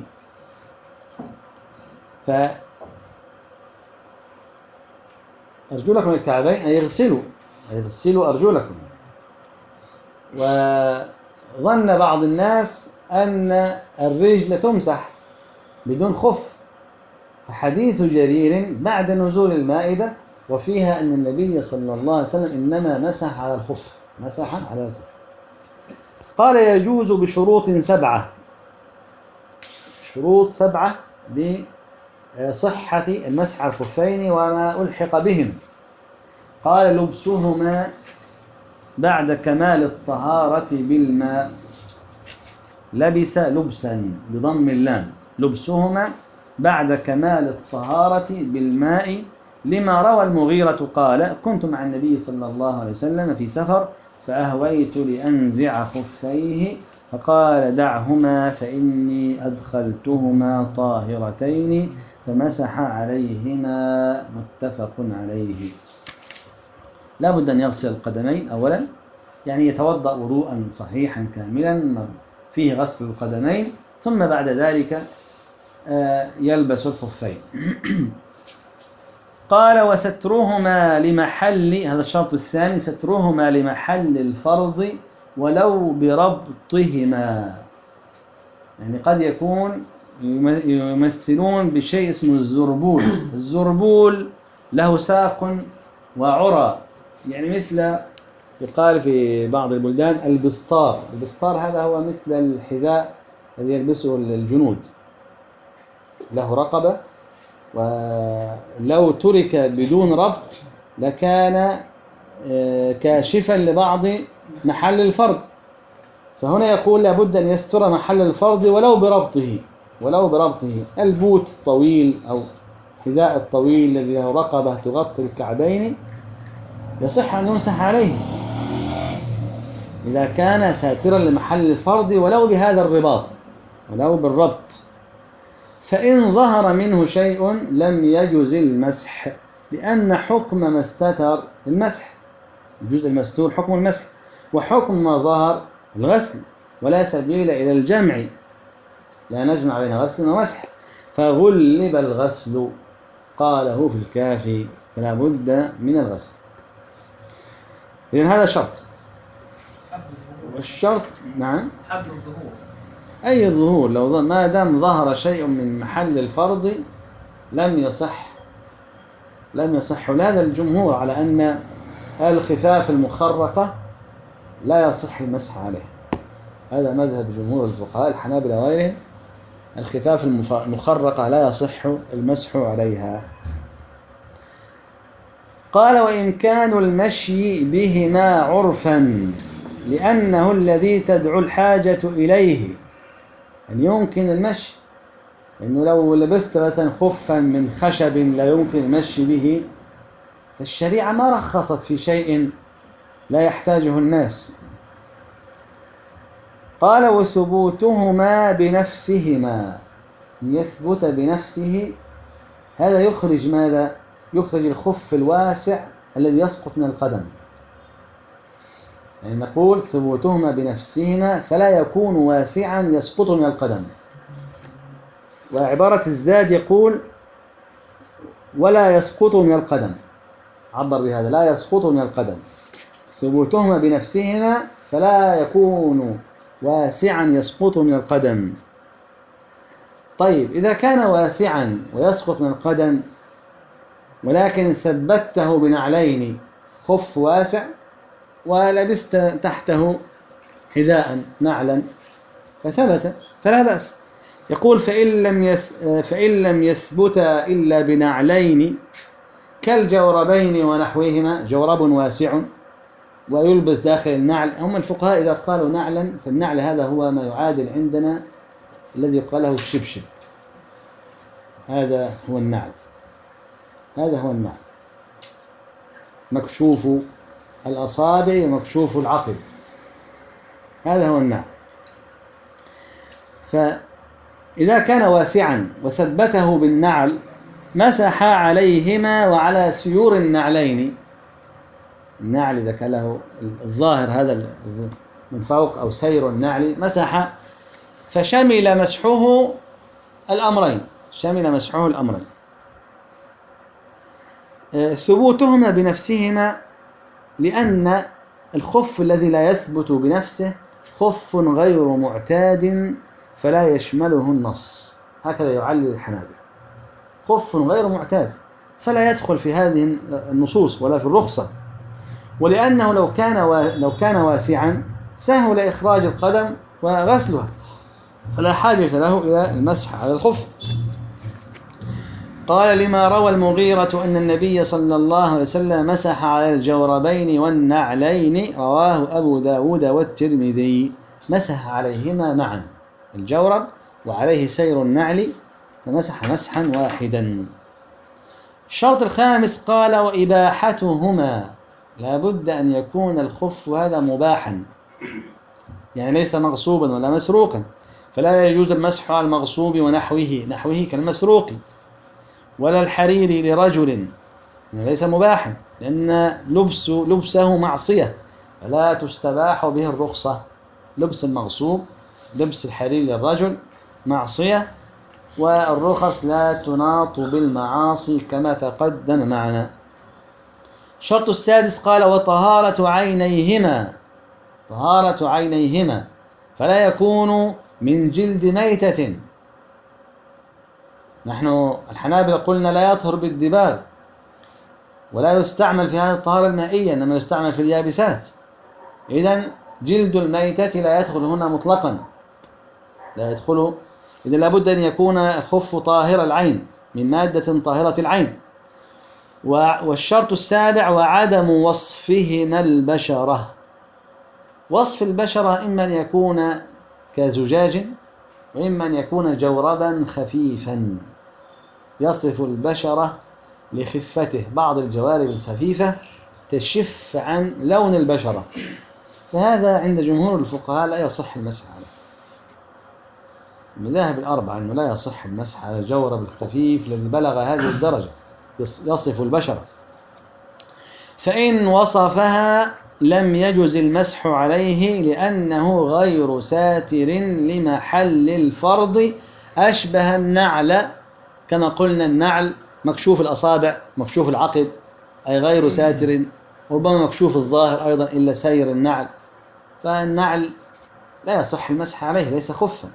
فأرجلكم إلى الكعبين أي يغسلوا يغسلوا أرجلكم. وظن بعض الناس أن الرجل تمسح بدون خف، فحديث جرير بعد نزول المائدة وفيها أن النبي صلى الله عليه وسلم إنما مسح على الخف مسح على الخف. قال: يجوز بشروط سبعة، شروط سبعة بصحة المسح على الخفين وما ألحق بهم. قال: لبسهما بعد كمال الطهارة بالماء. لبس لبسا بضم اللام، لبسهما بعد كمال الطهارة بالماء، لما روى المغيرة قال: كنت مع النبي صلى الله عليه وسلم في سفر فأهويت لأنزع خفيه فقال: دعهما فإني أدخلتهما طاهرتين، فمسح عليهما. متفق عليه. لا بد أن يغسل القدمين أولا، يعني يتوضأ وضوءا صحيحا كاملا فيه غسل القدمين، ثم بعد ذلك يلبس الخفين. قال: وسترهما لمحل، هذا الشرط الثاني، سترهما لمحل الفرض ولو بربطهما. يعني قد يكون يمثلون بشيء اسمه الزربول. الزربول له ساق وعرى، يعني مثل يقال في بعض البلدان البسطار. البسطار هذا هو مثل الحذاء الذي يلبسه الجنود، له رقبة، ولو ترك بدون ربط لكان كاشفا لبعض محل الفرض. فهنا يقول لابد أن يستر محل الفرض ولو بربطه ولو بربطه. البوت الطويل أو الحذاء الطويل الذي له رقبة تغطي الكعبين يصح أن يمسح عليه إذا كان ساترا لمحل الفرض ولو بهذا الرباط ولو بالربط. فإن ظهر منه شيء لم يجز المسح، لأن حكم ما استتر المسح، الجزء المستور حكم المسح، وحكم ما ظهر الغسل، ولا سبيل إلى الجمع، لا نجمع بين غسل ومسح. فغلب الغسل قاله في الكافي، فلا بد من الغسل. إذن هذا شرط. والشرط نعم حد الظهور، أي الظهور، لو ما دام ظهر شيء من محل الفرض لم يصح لم يصح. هذا الجمهور على أن الخفاف المخرقة لا يصح المسح عليه، هذا مذهب جمهور الفقهاء الحنابلة وغيرهم. الخفاف المخرقة لا يصح المسح عليها. قال: وإمكان المشي بهما عرفا، لأنه الذي تدعو الحاجة إليه، يعني يمكن المشي، لأنه لو لبست مثلا خفا من خشب لا يمكن المشي به، فالشريعة ما رخصت في شيء لا يحتاجه الناس. قال وثبوتهما بنفسهما، يثبت بنفسه، هذا يخرج ماذا؟ يخرج الخف الواسع الذي يسقط من القدم. يعني نقول ثبوتهما بنفسهما فلا يكون واسعا يسقط من القدم. وعبارة الزاد يقول ولا يسقط من القدم، عبر بهذا لا يسقط من القدم. ثبوتهما بنفسهما فلا يكون واسعا يسقط من القدم. طيب إذا كان واسعا ويسقط من القدم ولكن ثبته بنعلين، خف واسع ولبست تحته حذاء نعلا فثبت فلا بأس. يقول فإن لم يث... فإن لم يثبت إلا بنعلين كالجوربين ونحوهما، جورب واسع ويلبس داخل النعل. هم الفقهاء إذا قالوا نعلا فالنعل هذا هو ما يعادل عندنا الذي قاله الشبشب، هذا هو النعل، هذا هو النعل، مكشوف الأصابع ومكشوف العقب، هذا هو النعل. فإذا كان واسعا وثبته بالنعل مسح عليهما وعلى سيور النعلين. النعل إذا كان له الظاهر هذا من فوق أو سير النعل مسح، فشمل مسحه الأمرين، شمل مسحه الأمرين. ثبوتهما بنفسهما لأن الخف الذي لا يثبت بنفسه خف غير معتاد فلا يشمله النص، هكذا يعلل الحنابلة، خف غير معتاد فلا يدخل في هذه النصوص ولا في الرخصة. ولأنه لو كان و... لو كان واسعا سهل إخراج القدم وغسلها، فلا حاجة له إلى المسح على الخف. قال لما روى المغيرة أن النبي صلى الله عليه وسلم مسح على الجوربين والنعلين، رواه أبو داود والترمذي، مسح عليهما معا، الجورب وعليه سير النعل، فمسح مسحا واحدا. الشرط الخامس قال وإباحتهما، لا بد أن يكون الخف هذا مباحا، يعني ليس مغصوبا ولا مسروقا، فلا يجوز المسح على المغصوب ونحوه، نحوه كالمسروق، ولا الحرير لرجل، يعني ليس مباحا لأن لبس لبسه معصية فلا تستباح به الرخصة. لبس المغصوب، لبس الحرير للرجل معصية، والرخص لا تناط بالمعاصي كما تقدم معنا. الشرط السادس قال وطهارة عينيهما، طهارة عينيهما فلا يكون من جلد ميتة. نحن الحنابلة قلنا لا يطهر بالدباغ ولا يستعمل في هذه الطهارة المائية، إنما يستعمل في اليابسات. إذن جلد الميتة لا يدخل هنا مطلقا، لا يدخل. إذن لابد أن يكون الخف طاهر العين من مادة طاهرة العين. والشرط السابع وعدم وصفهما البشرة. وصف البشرة إما أن يكون كزجاج وإما أن يكون جوربا خفيفا يصف البشرة لخفته. بعض الجوارب الخفيفة تشف عن لون البشرة، فهذا عند جمهور الفقهاء لا يصح المسح عليه. المذاهب الأربعة أنه لا يصح المسح على الجورب الخفيف الذي بلغ هذه الدرجة يصف البشرة. فإن وصفها لم يجز المسح عليه لأنه غير ساتر لمحل الفرض، أشبه النعل، كما قلنا النعل مكشوف الأصابع مكشوف العقب أي غير ساتر، وربما مكشوف الظاهر أيضا إلا سير النعل، فالنعل لا يصح المسح عليه، ليس خفا.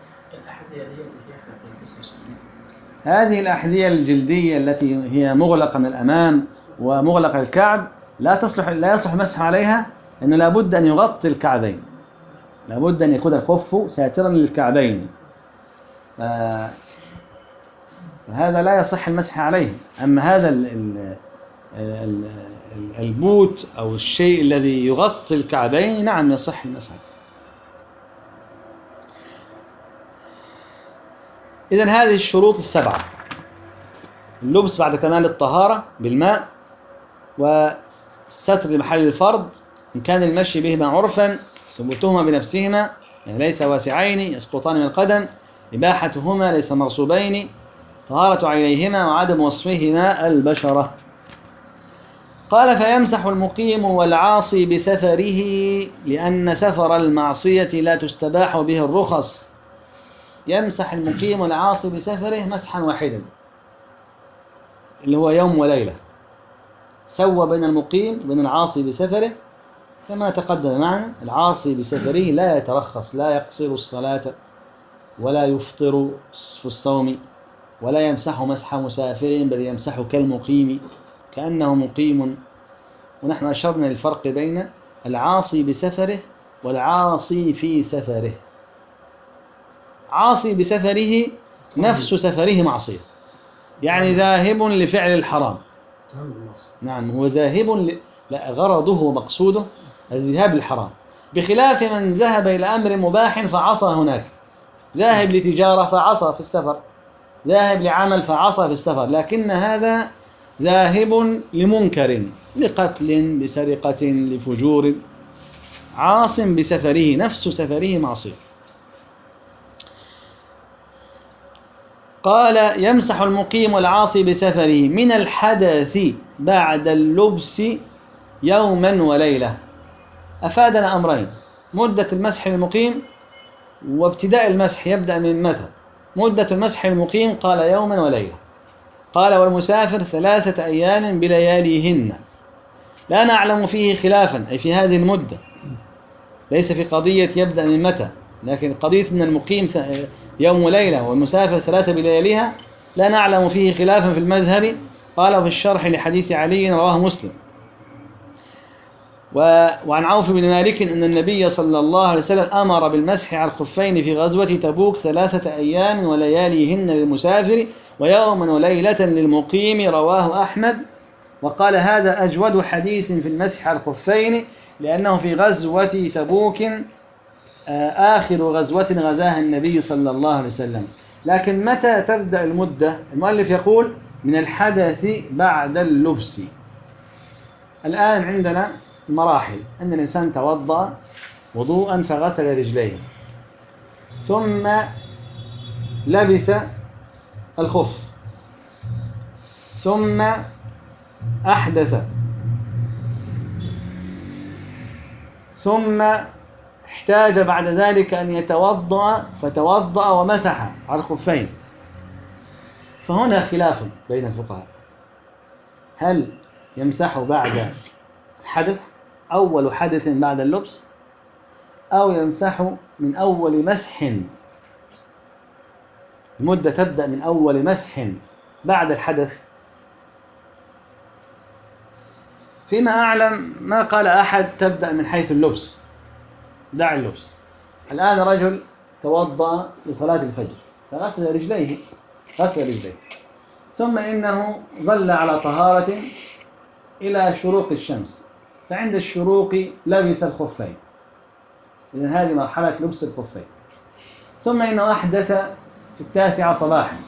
هذه الأحذية الجلدية التي هي مغلقة من الأمام ومغلق الكعب لا تصلح، لا يصح المسح عليها، إنه لابد أن يغطي الكعبين، لابد أن يكون الخف ساترا للكعبين، فهذا لا يصح المسح عليه. أما هذا ال ال البوت أو الشيء الذي يغطي الكعبين نعم يصح المسح. إذن هذه الشروط السبعة: اللبس بعد كمال الطهارة بالماء، والستر لمحل الفرض، إن كان المشي بهما عرفا، ثبوتهما بنفسهما يعني ليس واسعين يسقطان من القدم، إباحتهما ليس مرصوبين، طهارة عينيهما، وعدم وصفهما البشرة. قال: فيمسح المقيم والعاصي بسفره، لأن سفر المعصية لا تستباح به الرخص. يمسح المقيم والعاصي بسفره مسحا واحدا، اللي هو يوم وليلة. سوى بين المقيم وبين العاصي بسفره كما تقدم معنا. العاصي بسفره لا يترخص، لا يقصر الصلاة ولا يفطر في الصوم، ولا يمسح مسح مسافر، بل يمسح كالمقيم كأنه مقيم. ونحن أشرنا للفرق بين العاصي بسفره والعاصي في سفره. عاصي بسفره نفس سفره معصية، يعني ذاهب لفعل الحرام. نعم، هو ذاهب ل... لا، غرضه ومقصوده الذهاب للحرام، بخلاف من ذهب إلى أمر مباح فعصى هناك. ذاهب لتجارة فعصى في السفر، ذاهب لعمل فعصى في السفر، لكن هذا ذاهب لمنكر، لقتل، لسرقة، لفجور. عاص بسفره نفس سفره معصية. قال: يمسح المقيم والعاصي بسفره من الحدث بعد اللبس يوما وليلة. أفادنا أمرين: مدة المسح للمقيم، وابتداء المسح يبدأ من متى. مدة المسح للمقيم قال يوما وليلة. قال: والمسافر ثلاثة أيام بلياليهن. لا نعلم فيه خلافا، أي في هذه المدة، ليس في قضية يبدأ من متى، لكن قضية أن المقيم يوم وليلة والمسافر ثلاثة بلياليها لا نعلم فيه خلافا في المذهب. قال في الشرح لحديث علي رواه مسلم. وعن عوف بن مالك أن النبي صلى الله عليه وسلم أمر بالمسح على الخفين في غزوة تبوك ثلاثة أيام ولياليهن للمسافر، ويوما وليلة للمقيم. رواه أحمد. وقال: هذا أجود حديث في المسح على الخفين، لأنه في غزوة تبوك آخر غزوة غزاها النبي صلى الله عليه وسلم. لكن متى تبدأ المدة؟ المؤلف يقول: من الحدث بعد اللبس. الآن عندنا مراحل: أن الإنسان توضأ وضوءا فغسل رجليه، ثم لبس الخف، ثم أحدث، ثم احتاج بعد ذلك أن يتوضأ فتوضأ ومسح على الخفين. فهنا خلاف بين الفقهاء: هل يمسح بعد الحدث، أول حدث بعد اللبس، أو يمسح من أول مسح؟ المدة تبدأ من أول مسح بعد الحدث. فيما أعلم ما قال أحد تبدأ من حيث اللبس، دع اللبس. الآن رجل توضأ لصلاة الفجر فغسل رجليه، غسل رجليه، ثم إنه ظل على طهارة إلى شروق الشمس، فعند الشروق لبس الخفين. إذن هذه مرحلة لبس الخفين. ثم إنه أحدث في التاسعة صباحا،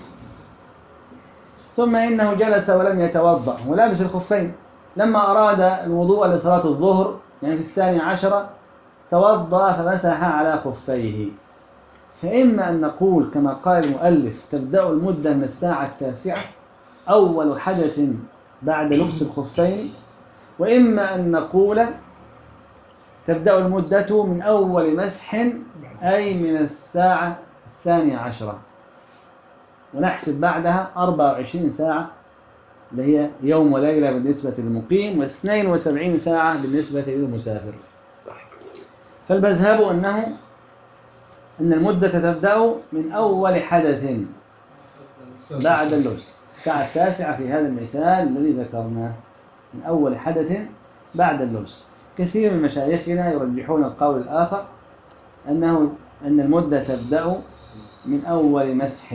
ثم إنه جلس ولم يتوضأ ولابس الخفين. لما أراد الوضوء لصلاة الظهر يعني في الثانية عشرة توضأ فمسح على خفيه. فإما أن نقول كما قال المؤلف: تبدأ المدة من الساعة التاسعة أول حدث بعد لبس الخفين، وإما أن نقول تبدأ المدة من أول مسح أي من الساعة الثانية عشرة، ونحسب بعدها أربع وعشرين ساعة اللي هي يوم وليلة بالنسبة للمقيم، واثنين وسبعين ساعة بالنسبة للمسافر. فالمذهب أنه أن المدة تبدأ من أول حدث بعد اللبس، الساعة التاسعة في هذا المثال الذي ذكرناه، من أول حدث بعد اللبس. كثير من مشايخنا يرجحون القول الآخر أنه أن المدة تبدأ من أول مسح،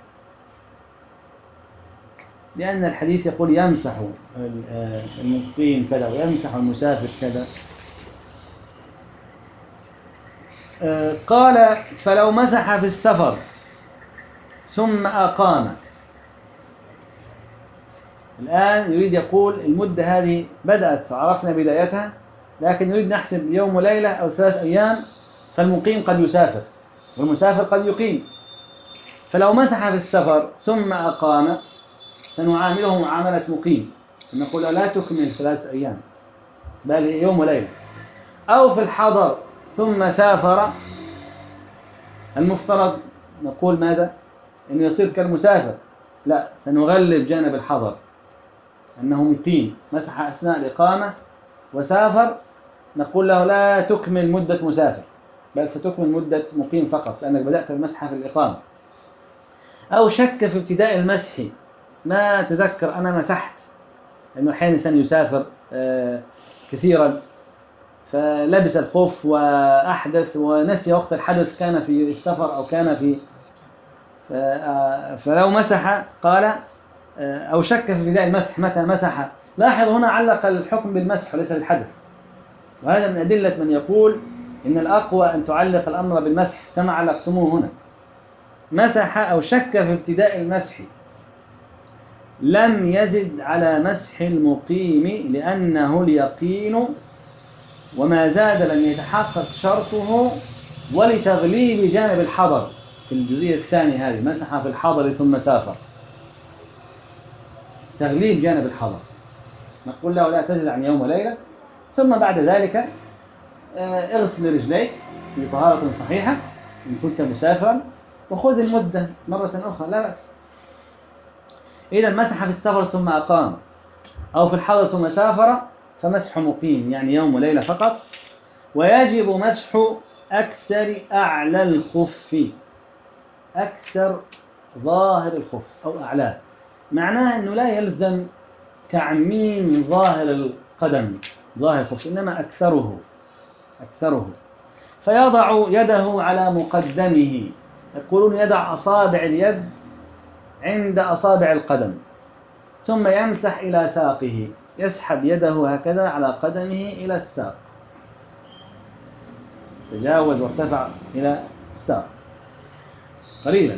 لأن الحديث يقول يمسح المقيم كذا ويمسح المسافر كذا. قال: فلو مسح في السفر ثم أقام. الآن يريد يقول المدة هذه بدأت وعرفنا بدايتها، لكن نريد نحسب يوم وليلة أو ثلاث أيام، فالمقيم قد يسافر والمسافر قد يقيم. فلو مسح في السفر ثم أقام سنعامله معاملة مقيم، نقول لا تكمل ثلاث أيام بل يوم وليلة. أو في الحضر ثم سافر، المفترض نقول ماذا؟ أنه يصير كالمسافر، لا، سنغلب جانب الحضر أنه مقيم، مسح أثناء الإقامة وسافر، نقول له لا تكمل مدة مسافر بل ستكمل مدة مقيم فقط، لأنك بدأت المسح في الإقامة. أو شك في ابتداء المسح، ما تذكر أنا مسحت، لأنه أحيانا الإنسان يسافر كثيرا فلبس الخف وأحدث ونسي وقت الحدث، كان في السفر أو كان في، فلو مسح قال أو شك في ابتداء المسح متى مسح. لاحظ هنا علق الحكم بالمسح وليس بالحدث، وهذا من أدلة من يقول إن الأقوى أن تعلق الأمر بالمسح كما علقتموه هنا. مسح أو شك في ابتداء المسح لم يزد على مسح المقيم لأنه اليقين، وما زاد لم يتحقق شرطه، ولتغليب جانب الحضر في الجزئية الثانية هذه، مسح في الحضر ثم سافر، تغليب جانب الحضر، نقول له لا تزد عن يوم وليلة، ثم بعد ذلك اغسل رجليك بطهارة صحيحة إن كنت مسافرا، وخذ المدة مرة أخرى لا بأس. إذا مسح في السفر ثم أقام، أو في الحضر ثم سافر، فمسح مقيم يعني يوم وليلة فقط. ويجب مسح أكثر أعلى الخف، أكثر ظاهر الخف أو أعلاه، معناه أنه لا يلزم تعميم ظاهر القدم ظاهر الخف، إنما أكثره أكثره. فيضع يده على مقدمه، يقولون يضع أصابع اليد عند أصابع القدم، ثم يمسح إلى ساقه، يسحب يده هكذا على قدمه إلى الساق، تجاوز وارتفع إلى الساق قليلا.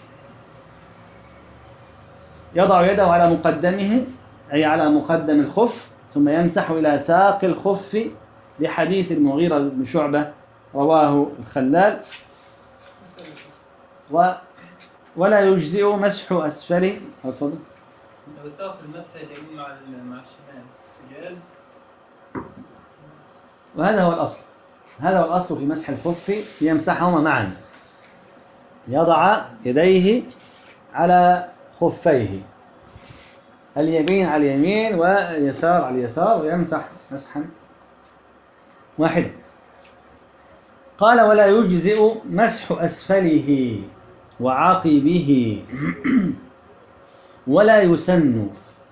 يضع يده على مقدمه أي على مقدم الخف، ثم يمسح إلى ساق الخف، لحديث المغيرة بن شعبة رواه الخلال. و ولا يجزئ مسح أسفله. أفضل. لو ساق المسح اليمين مع مع الشمال جاز. وهذا هو الأصل، هذا هو الأصل في مسح الخف، يمسحهما معا، يضع يديه على خفيه، اليمين على اليمين واليسار على اليسار، ويمسح مسحا واحدا. قال ولا يجزئ مسح أسفله وعقبه ولا يسن،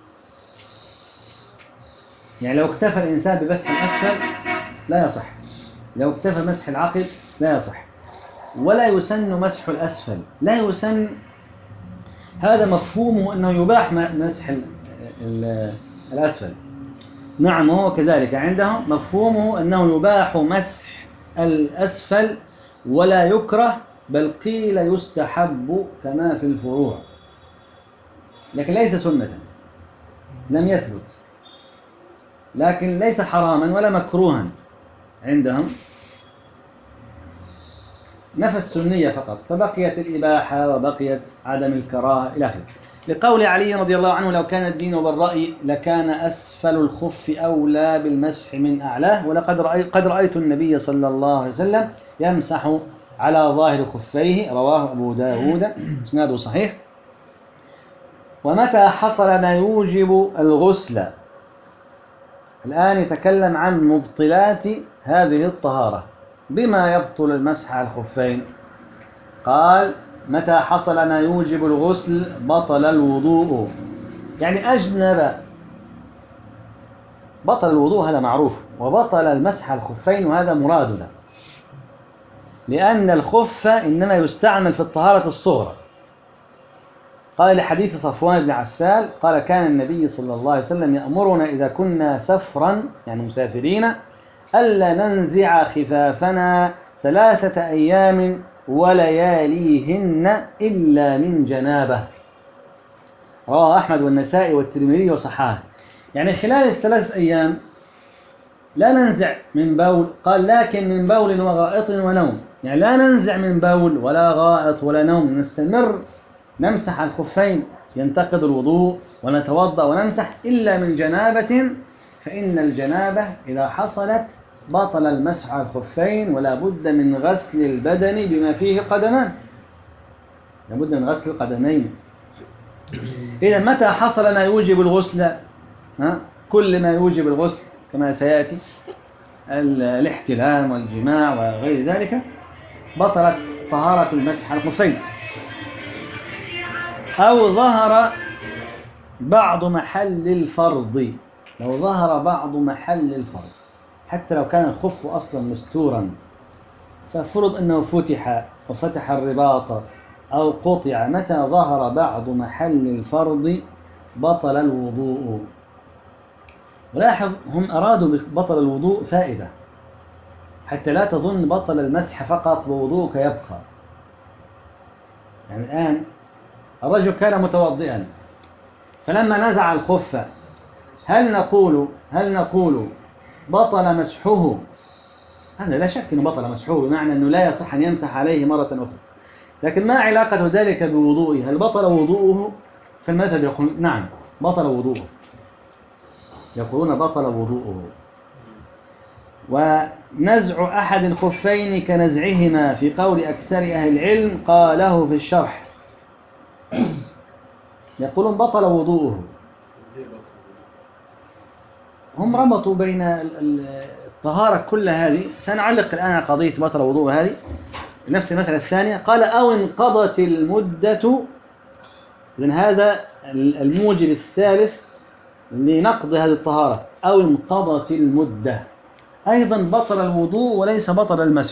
يعني لو اكتفى الإنسان بمسح الأسفل لا يصح، لو اكتفى مسح العقب لا يصح. ولا يسن مسح الأسفل، لا يسن هذا مفهومه أنه يباح مسح الأسفل، نعم هو كذلك عندهم مفهومه أنه يباح مسح الأسفل ولا يكره، بل قيل يستحب كما في الفروع، لكن ليس سنة، لم يثبت، لكن ليس حراما ولا مكروها عندهم، نفى السنية فقط، فبقيت الإباحة وبقيت عدم الكراهة إلى آخره. لقول علي رضي الله عنه لو كان الدين بالرأي لكان أسفل الخف أولى بالمسح من أعلاه، ولقد رأيت, قد رأيت النبي صلى الله عليه وسلم يمسح على ظاهر خفيه، رواه أبو داود إسناده صحيح. ومتى حصل ما يوجب الغسل، الآن يتكلم عن مبطلات هذه الطهارة، بما يبطل المسح على الخفين. قال متى حصل ما يوجب الغسل بطل الوضوء، يعني أجنب بطل الوضوء، هذا معروف، وبطل المسح على الخفين، وهذا مرادنا، لأن الخف إنما يستعمل في الطهارة الصغرى. قال لحديث صفوان بن عسال قال كان النبي صلى الله عليه وسلم يأمرنا إذا كنا سفرا يعني مسافرين ألا ننزع خفافنا ثلاثة أيام ولياليهن إلا من جنابه. رواه أحمد والنسائي والترمذي وصححه. يعني خلال الثلاث أيام لا ننزع من بول، قال لكن من بول وغائط ونوم، يعني لا ننزع من بول ولا غائط ولا نوم، نستمر نمسح الخفين، ينتقض الوضوء ونتوضأ ونمسح إلا من جنابة، فإن الجنابة إذا حصلت بطل المسح على الخفين، ولا بد من غسل البدن بما فيه القدمان، لا بد من غسل القدمين. إذا متى حصل ما يوجب الغسل؟ ها؟ كل ما يوجب الغسل كما سيأتي، الاحتلام والجماع وغير ذلك، بطلت طهارة المسح على الخفين. أو ظهر بعض محل الفرض، لو ظهر بعض محل الفرض، حتى لو كان الخف أصلا مستورا، ففرض أنه فتح وفتح الرباط أو قطع، متى ظهر بعض محل الفرض بطل الوضوء. ولاحظ هم أرادوا ببطل الوضوء فائدة، حتى لا تظن بطل المسح فقط ووضوءك يبقى. يعني الآن الرجل كان متوضئا، فلما نزع الخف هل نقول هل نقول بطل مسحه؟ هذا لا شك أنه بطل مسحه، بمعنى أنه لا يصح أن يمسح عليه مرة أخرى. لكن ما علاقة ذلك بوضوئه؟ هل بطل وضوءه؟ في المذهب يقول نعم بطل وضوءه، يقولون بطل وضوءه. ونزع أحد الخفين كنزعهما في قول أكثر أهل العلم قاله في الشرح، يقولون بطل وضوءه. هم ربطوا بين الطهارة كل هذه. سنعلق الآن على قضية بطل وضوء هذه، نفس المسألة الثانية. قال أو انقضت المدة، لأن هذا الموجب الثالث لنقض هذه الطهارة، أو انقضت المدة، أيضا بطل الوضوء وليس بطل المسح.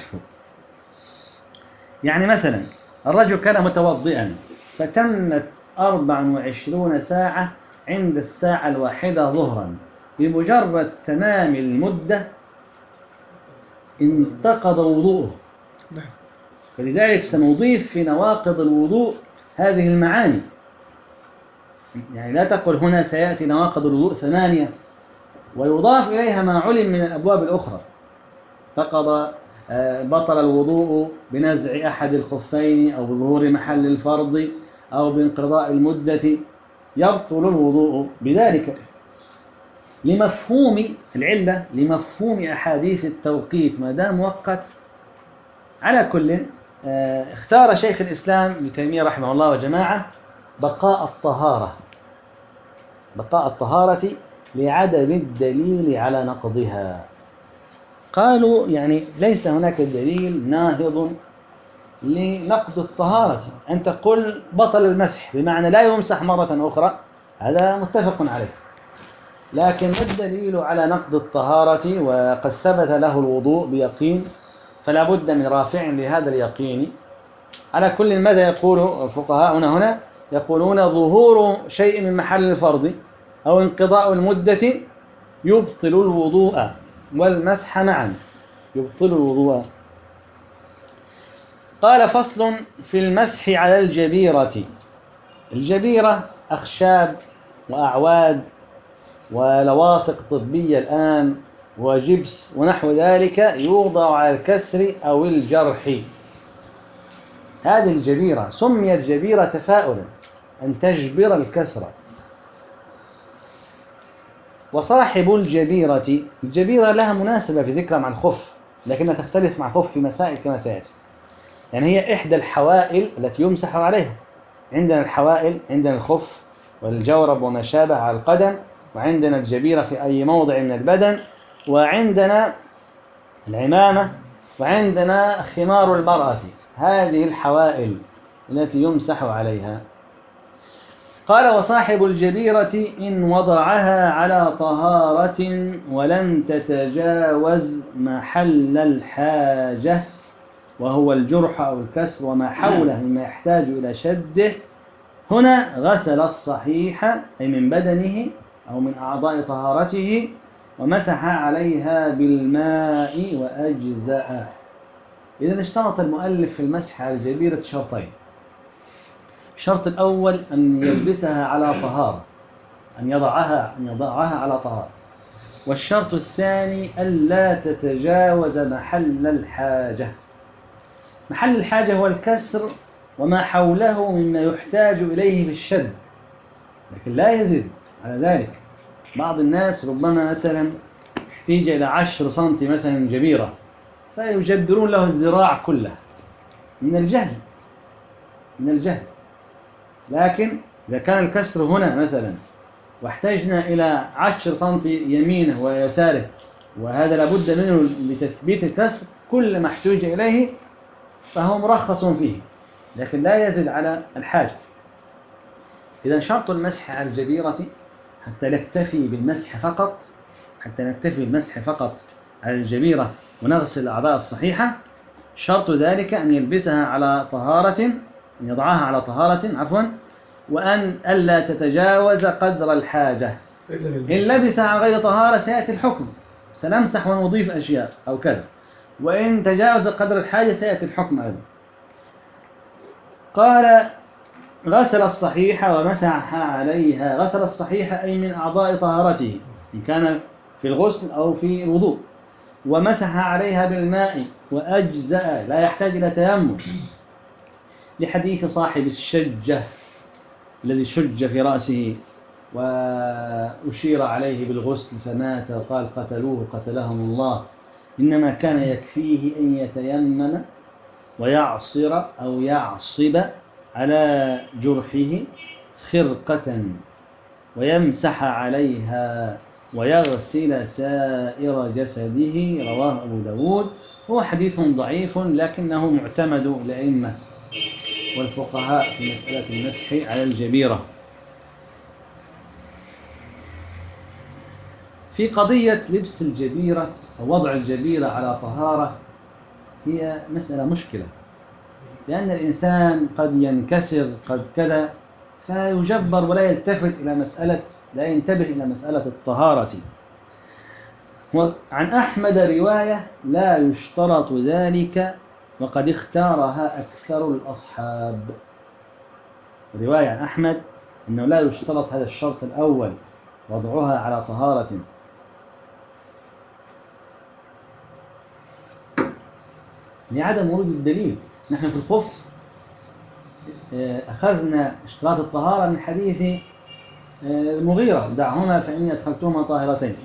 يعني مثلا الرجل كان متوضئا فتمت أربع وعشرون ساعة عند الساعة الواحدة ظهرا، بمجرد تمام المدة انتقض وضوءه. فلذلك سنضيف في نواقض الوضوء هذه المعاني، يعني لا تقل هنا سيأتي نواقض الوضوء ثمانية ويضاف إليها ما علم من الأبواب الأخرى. فقد بطل الوضوء بنزع أحد الخفين أو بظهور محل الفرض أو بانقضاء المدة، يبطل الوضوء بذلك لمفهوم العلة، لمفهوم أحاديث التوقيت ما دام مؤقت. على كل اختار شيخ الإسلام ابن تيمية رحمه الله وجماعة بقاء الطهارة، بقاء الطهارة لعدم الدليل على نقضها. قالوا يعني ليس هناك دليل ناهض لنقض الطهارة. أن تقول بطل المسح بمعنى لا يمسح مرة أخرى، هذا متفق عليه، لكن الدليل على نقض الطهارة وقد ثبت له الوضوء بيقين، فلا بد من رافع لهذا اليقين. على كل ماذا يقول الفقهاء هنا؟ يقولون ظهور شيء من محل الفرض أو انقضاء المدة يبطل الوضوء والمسح معا، يبطل الوضوء. قال فصل في المسح على الجبيرة. الجبيرة أخشاب وأعواد ولواصق طبية الآن وجبس ونحو ذلك يوضع على الكسر أو الجرح. هذه الجبيرة سميت جبيرة تفاؤلا، أن تجبر الكسر. وصاحب الجبيرة، الجبيرة لها مناسبة في ذكرى مع الخف، لكنها تختلف مع الخف في مسائل كما سيأتي. يعني هي إحدى الحوائل التي يمسح عليها. عندنا الحوائل، عندنا الخف والجورب وما شابه على القدم، وعندنا الجبيرة في أي موضع من البدن، وعندنا العمامة، وعندنا خمار المرأة. هذه الحوائل التي يمسح عليها. قال وصاحب الجبيرة إن وضعها على طهارة ولن تتجاوز محل الحاجة، وهو الجرح أو الكسر وما حوله مما يحتاج إلى شده، هنا غسل الصحيح أي من بدنه أو من أعضاء طهارته ومسح عليها بالماء وأجزأ. إذا اشترط المؤلف في المسح على الجبيرة شرطين. الشرط الأول أن يلبسها على طهارة، أن يضعها أن يضعها على طهارة. والشرط الثاني ألا تتجاوز محل الحاجة. محل الحاجة هو الكسر وما حوله مما يحتاج إليه بالشد، لكن لا يزيد على ذلك. بعض الناس ربما مثلا احتاج إلى عشر سنتي مثلا جبيرة، فيجبرون له الذراع كله من الجهل من الجهل لكن إذا كان الكسر هنا مثلا واحتاجنا إلى عشر سنتي يمينه ويساره، وهذا لابد منه لتثبيت الكسر، كل ما احتاج إليه فهو مرخص فيه، لكن لا يزيد على الحاجة. إذا شرط المسح على الجبيرة حتى نكتفي بالمسح فقط حتى نكتفي بالمسح فقط على الجبيرة ونغسل الأعضاء الصحيحة، شرط ذلك أن يلبسها على طهارة، أن يضعها على طهارة عفوا، وأن ألا تتجاوز قدر الحاجة. إن لبسها على غير طهارة سيأتي الحكم، سنمسح ونضيف أشياء أو كذا، وإن تجاوز قدر الحاجة سيأتي الحكم أيضا. قال غسل الصحيحة ومسح عليها. غسل الصحيحة أي من أعضاء طهارته إن كان في الغسل أو في الوضوء، ومسح عليها بالماء وأجزأ، لا يحتاج إلى تيمم، لحديث صاحب الشجة الذي شج في رأسه وأشير عليه بالغسل فمات، قال قتلوه قتلهم الله، إنما كان يكفيه أن يتيمم ويعصر أو يعصب على جرحه خرقة ويمسح عليها ويغسل سائر جسده. رواه أبو داود. هو حديث ضعيف لكنه معتمد الأئمة والفقهاء في مسألة المسح على الجبيرة. في قضية لبس الجبيرة أو وضع الجبيرة على طهارة هي مسألة مشكلة، لأن الإنسان قد ينكسر قد كذا فيجبر ولا يلتفت إلى مسألة لا ينتبه إلى مسألة الطهارة. وعن أحمد رواية لا يشترط ذلك وقد اختارها أكثر الأصحاب. رواية عن أحمد أنه لا يشترط هذا الشرط الأول وضعها على طهارة. لعدم ورود الدليل. نحن في الخف أخذنا اشتراط الطهارة من حديث المغيرة دعهما فإني أدخلتهما طاهرتين.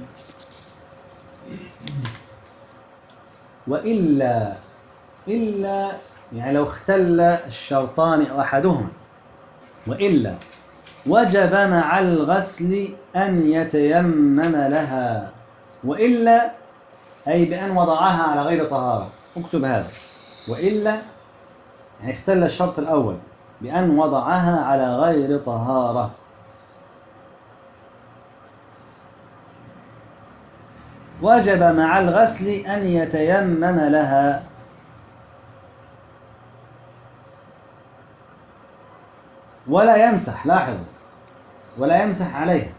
وإلا إلا يعني لو اختل الشرطان أو أحدهما، وإلا وجب مع الغسل أن يتيمم لها. وإلا أي بأن وضعها على غير طهارة. اكتب هذا. وإلا يعني اختل الشرط الأول بأن وضعها على غير طهارة. وجب مع الغسل أن يتيمم لها. ولا يمسح، لاحظوا، ولا يمسح عليها،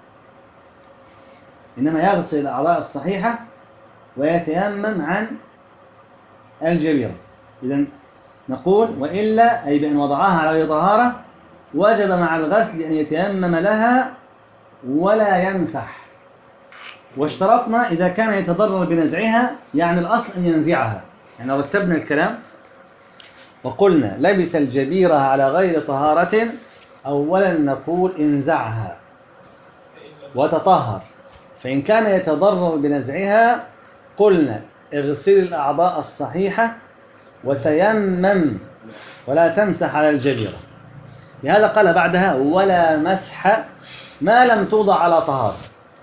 إنما يغسل الأعضاء الصحيحة ويتيمم عن الجبيرة. إذن نقول وإلا أي بأن وضعها على غير طهارة وجب مع الغسل أن يتيمم لها ولا يمسح. واشترطنا إذا كان يتضرر بنزعها، يعني الأصل أن ينزعها. يعني رتبنا الكلام وقلنا لبس الجبيرة على غير طهارة، أولا نقول انزعها وتطهر. فإن كان يتضرر بنزعها قلنا اغسل الأعضاء الصحيحة وتيمم ولا تمسح على الجبيرة. لهذا قال بعدها ولا مسح ما لم توضع على طهارة.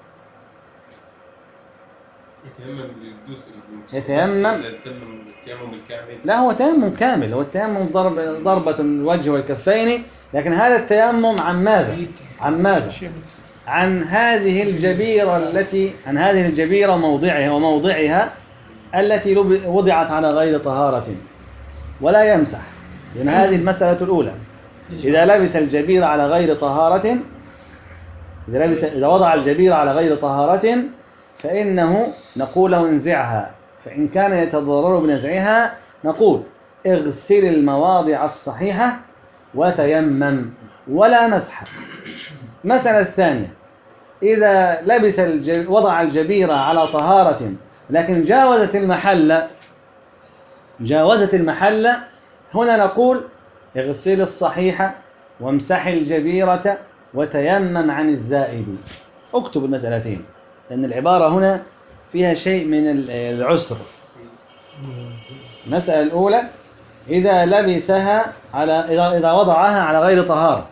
يتيمم بالجزء يتيمم التيمم الكامل. لا، هو تيمم كامل، هو التيمم ضرب ضربة الوجه والكفين، لكن هذا التيمم عن ماذا؟ عن ماذا؟ عن هذه الجبيرة التي عن هذه الجبيرة موضعها وموضعها التي وضعت على غير طهارة. ولا يمسح، لأن هذه المسألة الأولى. إذا لبس الجبيرة على غير طهارة إذا لبس إذا وضع الجبيرة على غير طهارة فإنه نقول له انزعها. فإن كان يتضرر بنزعها نقول اغسل المواضع الصحيحة وتيمم ولا مسح. المسألة الثانية، إذا لبس الج... وضع الجبيرة على طهارة لكن جاوزت المحل جاوزت المحل هنا نقول اغسل الصحيحة وامسح الجبيرة وتيمم عن الزائد. اكتب المسألتين لأن العبارة هنا فيها شيء من العسر. المسألة الأولى إذا لبسها على إذا إذا وضعها على غير طهارة،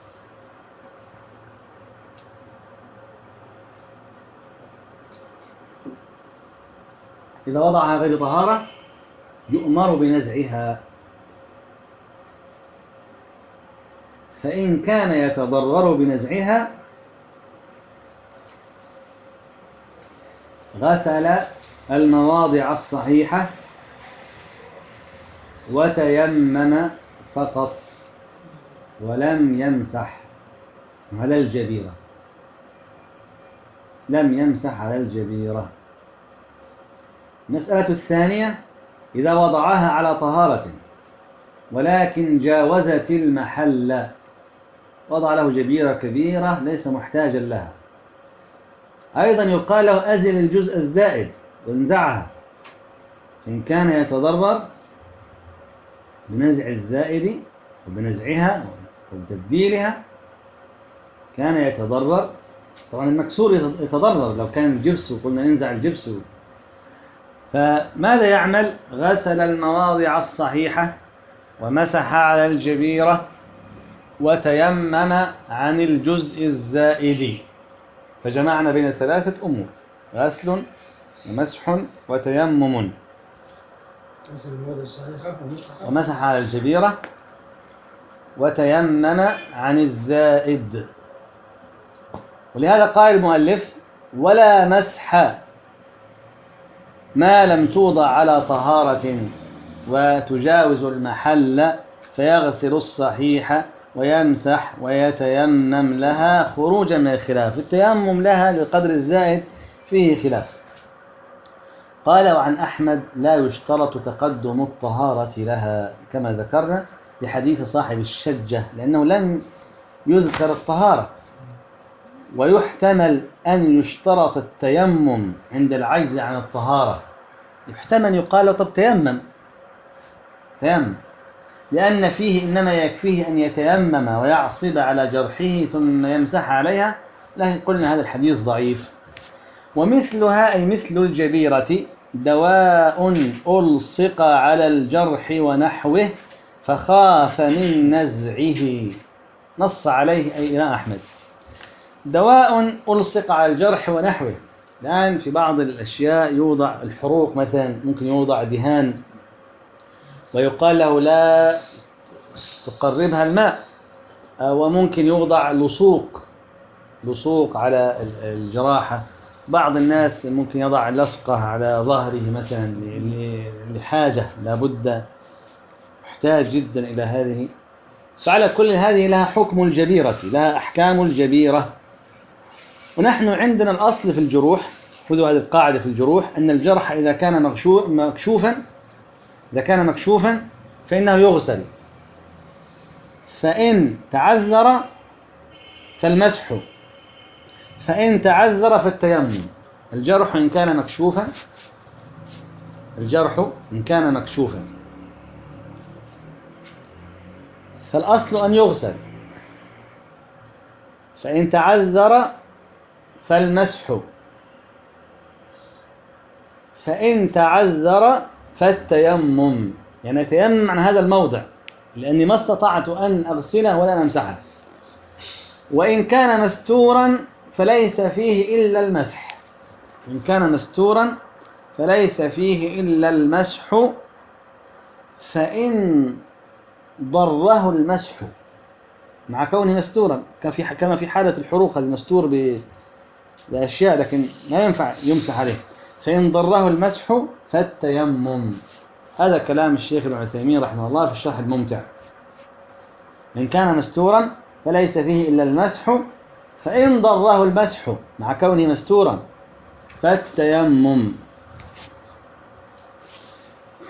إذا وضعها غير طهارة يؤمر بنزعها، فإن كان يتضرر بنزعها غسل المواضع الصحيحة وتيمم فقط ولم يمسح على الجبيرة لم يمسح على الجبيرة. المسألة الثانية إذا وضعها على طهارة ولكن جاوزت المحل، وضع له جبيرة كبيرة ليس محتاجا لها، أيضا يقال له أزل الجزء الزائد وانزعها، إن كان يتضرر بنزع الزائد وبنزعها وبتبديلها كان يتضرر. طبعا المكسور يتضرر لو كان الجبس وقلنا ننزع الجبس. فماذا يعمل؟ غسل المواضع الصحيحة ومسح على الجبيرة وتيمم عن الجزء الزائد. فجمعنا بين ثلاثة أمور: غسل ومسح وتيمم. ومسح على الجبيرة وتيمم عن الزائد. ولهذا قال المؤلف: ولا مسح ما لم توضع على طهارة وتجاوز المحل، فيغسل الصحيح ويمسح ويتيمم لها خروجا من الخلاف. التيمم لها لقدر الزائد فيه خلاف. قال: وعن أحمد لا يشترط تقدم الطهارة لها كما ذكرنا لحديث صاحب الشجة، لأنه لم يذكر الطهارة. ويحتمل أن يشترط التيمم عند العجز عن الطهارة، يحتمل يقال طب تيمم تيمم لأن فيه إنما يكفيه أن يتيمم ويعصب على جرحه ثم يمسح عليها، لكن قلنا هذا الحديث ضعيف. ومثلها أي مثل الجبيرة دواء ألصق على الجرح ونحوه فخاف من نزعه، نص عليه أي إمام أحمد. دواء ألصق على الجرح ونحوه، الآن في بعض الأشياء يوضع الحروق مثلا، ممكن يوضع دهان ويقال له لا تقربها الماء، وممكن يوضع لصوق لصوق على الجراحة. بعض الناس ممكن يضع لصقة على ظهره مثلا لحاجة لابد، محتاج جدا إلى هذه. فعلى كل هذه لها حكم الجبيرة، لها أحكام الجبيرة. ونحن عندنا الأصل في الجروح، خذوا هذه القاعدة في الجروح، أن الجرح إذا كان مكشوفا إذا كان مكشوفا فإنه يغسل، فإن تعذر فالمسح، فإن تعذر فالتيمم. الجرح إن كان مكشوفا الجرح إن كان مكشوفا فالأصل أن يغسل، فإن تعذر فالمسح، فإن تعذر فالتيمم. يعني أتيمم عن هذا الموضع لأني ما استطعت أن أغسله ولا أمسحه. وإن كان مستورا فليس فيه إلا المسح، إن كان مستورا فليس فيه إلا المسح، فإن ضره المسح مع كونه مستورا كما في حالة الحروق المستور بأشياء لكن لا ينفع يمسح عليه، فإن ضره المسح فالتيمم. هذا كلام الشيخ ابن عثيمين رحمه الله في الشرح الممتع. إن كان مستورا فليس فيه إلا المسح، فإن ضره المسح مع كونه مستورا فالتيمم.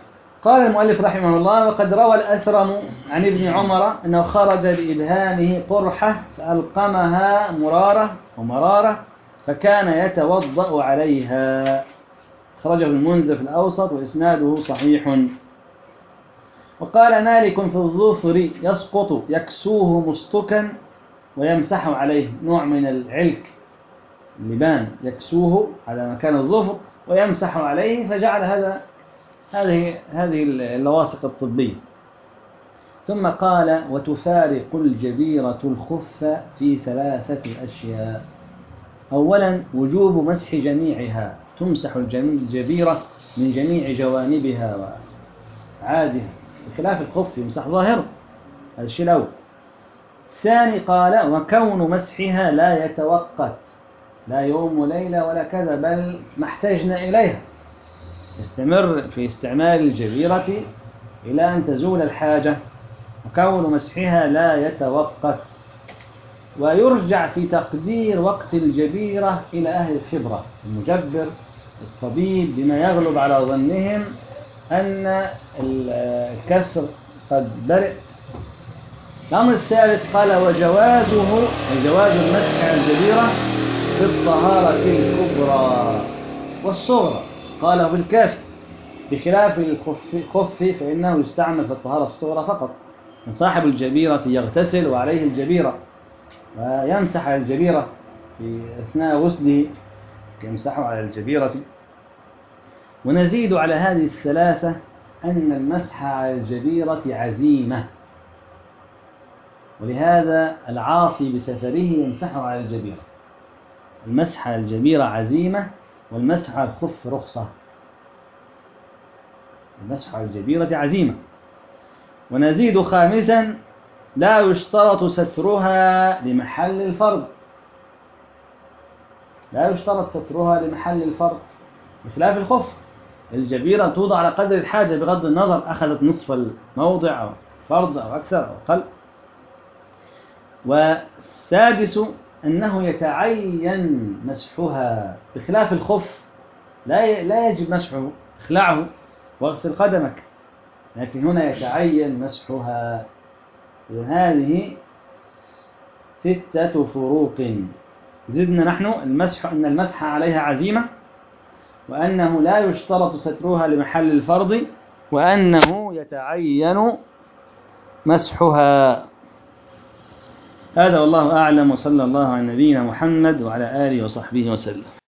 قال المؤلف رحمه الله: وقد روى الأثرم عن ابن عمر أنه خرج بإبهامه قرحة فألقمها مرارة ومرارة فكان يتوضأ عليها. خرجه المنذر في الأوسط وإسناده صحيح. وقال مالك في الظفر: يسقط يكسوه مستكا ويمسح عليه، نوع من العلك اللبان، يكسوه على مكان الظفر ويمسح عليه، فجعل هذا هذه هذه اللواصق الطبية. ثم قال: وتفارق الجبيرة الخف في ثلاثة أشياء. أولا وجوب مسح جميعها، تمسح الجبيرة من جميع جوانبها وعادها، بخلاف الخف يمسح ظاهره، هذا الشيء الأول. الثاني قال: وكون مسحها لا يتوقت، لا يوم وليلة ولا كذا، بل ما احتجنا إليها، يستمر في استعمال الجبيرة إلى أن تزول الحاجة، وكون مسحها لا يتوقت. ويرجع في تقدير وقت الجبيرة إلى أهل الخبرة، المجبر الطبيب، بما يغلب على ظنهم أن الكسر قد برئ. الأمر الثالث قال: وجوازه جواز المسح على الجبيرة في الطهارة الكبرى والصغرى، قاله بالكافي، بخلاف الخف فإنه يستعمل في الطهارة الصغرى فقط. صاحب الجبيرة يغتسل وعليه الجبيرة ويمسح على الجبيرة في أثناء غسله، يمسح على الجبيرة. ونزيد على هذه الثلاثة أن المسح على الجبيرة عزيمة، ولهذا العاصي بسفره يمسح على الجبيرة. المسح على الجبيرة عزيمة، والمسح على الخف رخصة. المسح على الجبيرة عزيمة. ونزيد خامسا: لا يشترط سترها لمحل الفرض، لا يشترط سترها لمحل الفرض، بخلاف الخف. الجبيرة توضع على قدر الحاجة بغض النظر أخذت نصف الموضع أو فرض أو أكثر أو أقل. والسادس أنه يتعين مسحها، بخلاف الخف لا لا يجب مسحه، اخلعه واغسل قدمك، لكن هنا يتعين مسحها. هذه ستة فروق. زدنا نحن المسح أن المسح عليها عزيمة، وأنه لا يشترط سترها لمحل الفرض، وأنه يتعين مسحها. هذا والله أعلم، وصلى الله على نبينا محمد وعلى آله وصحبه وسلم.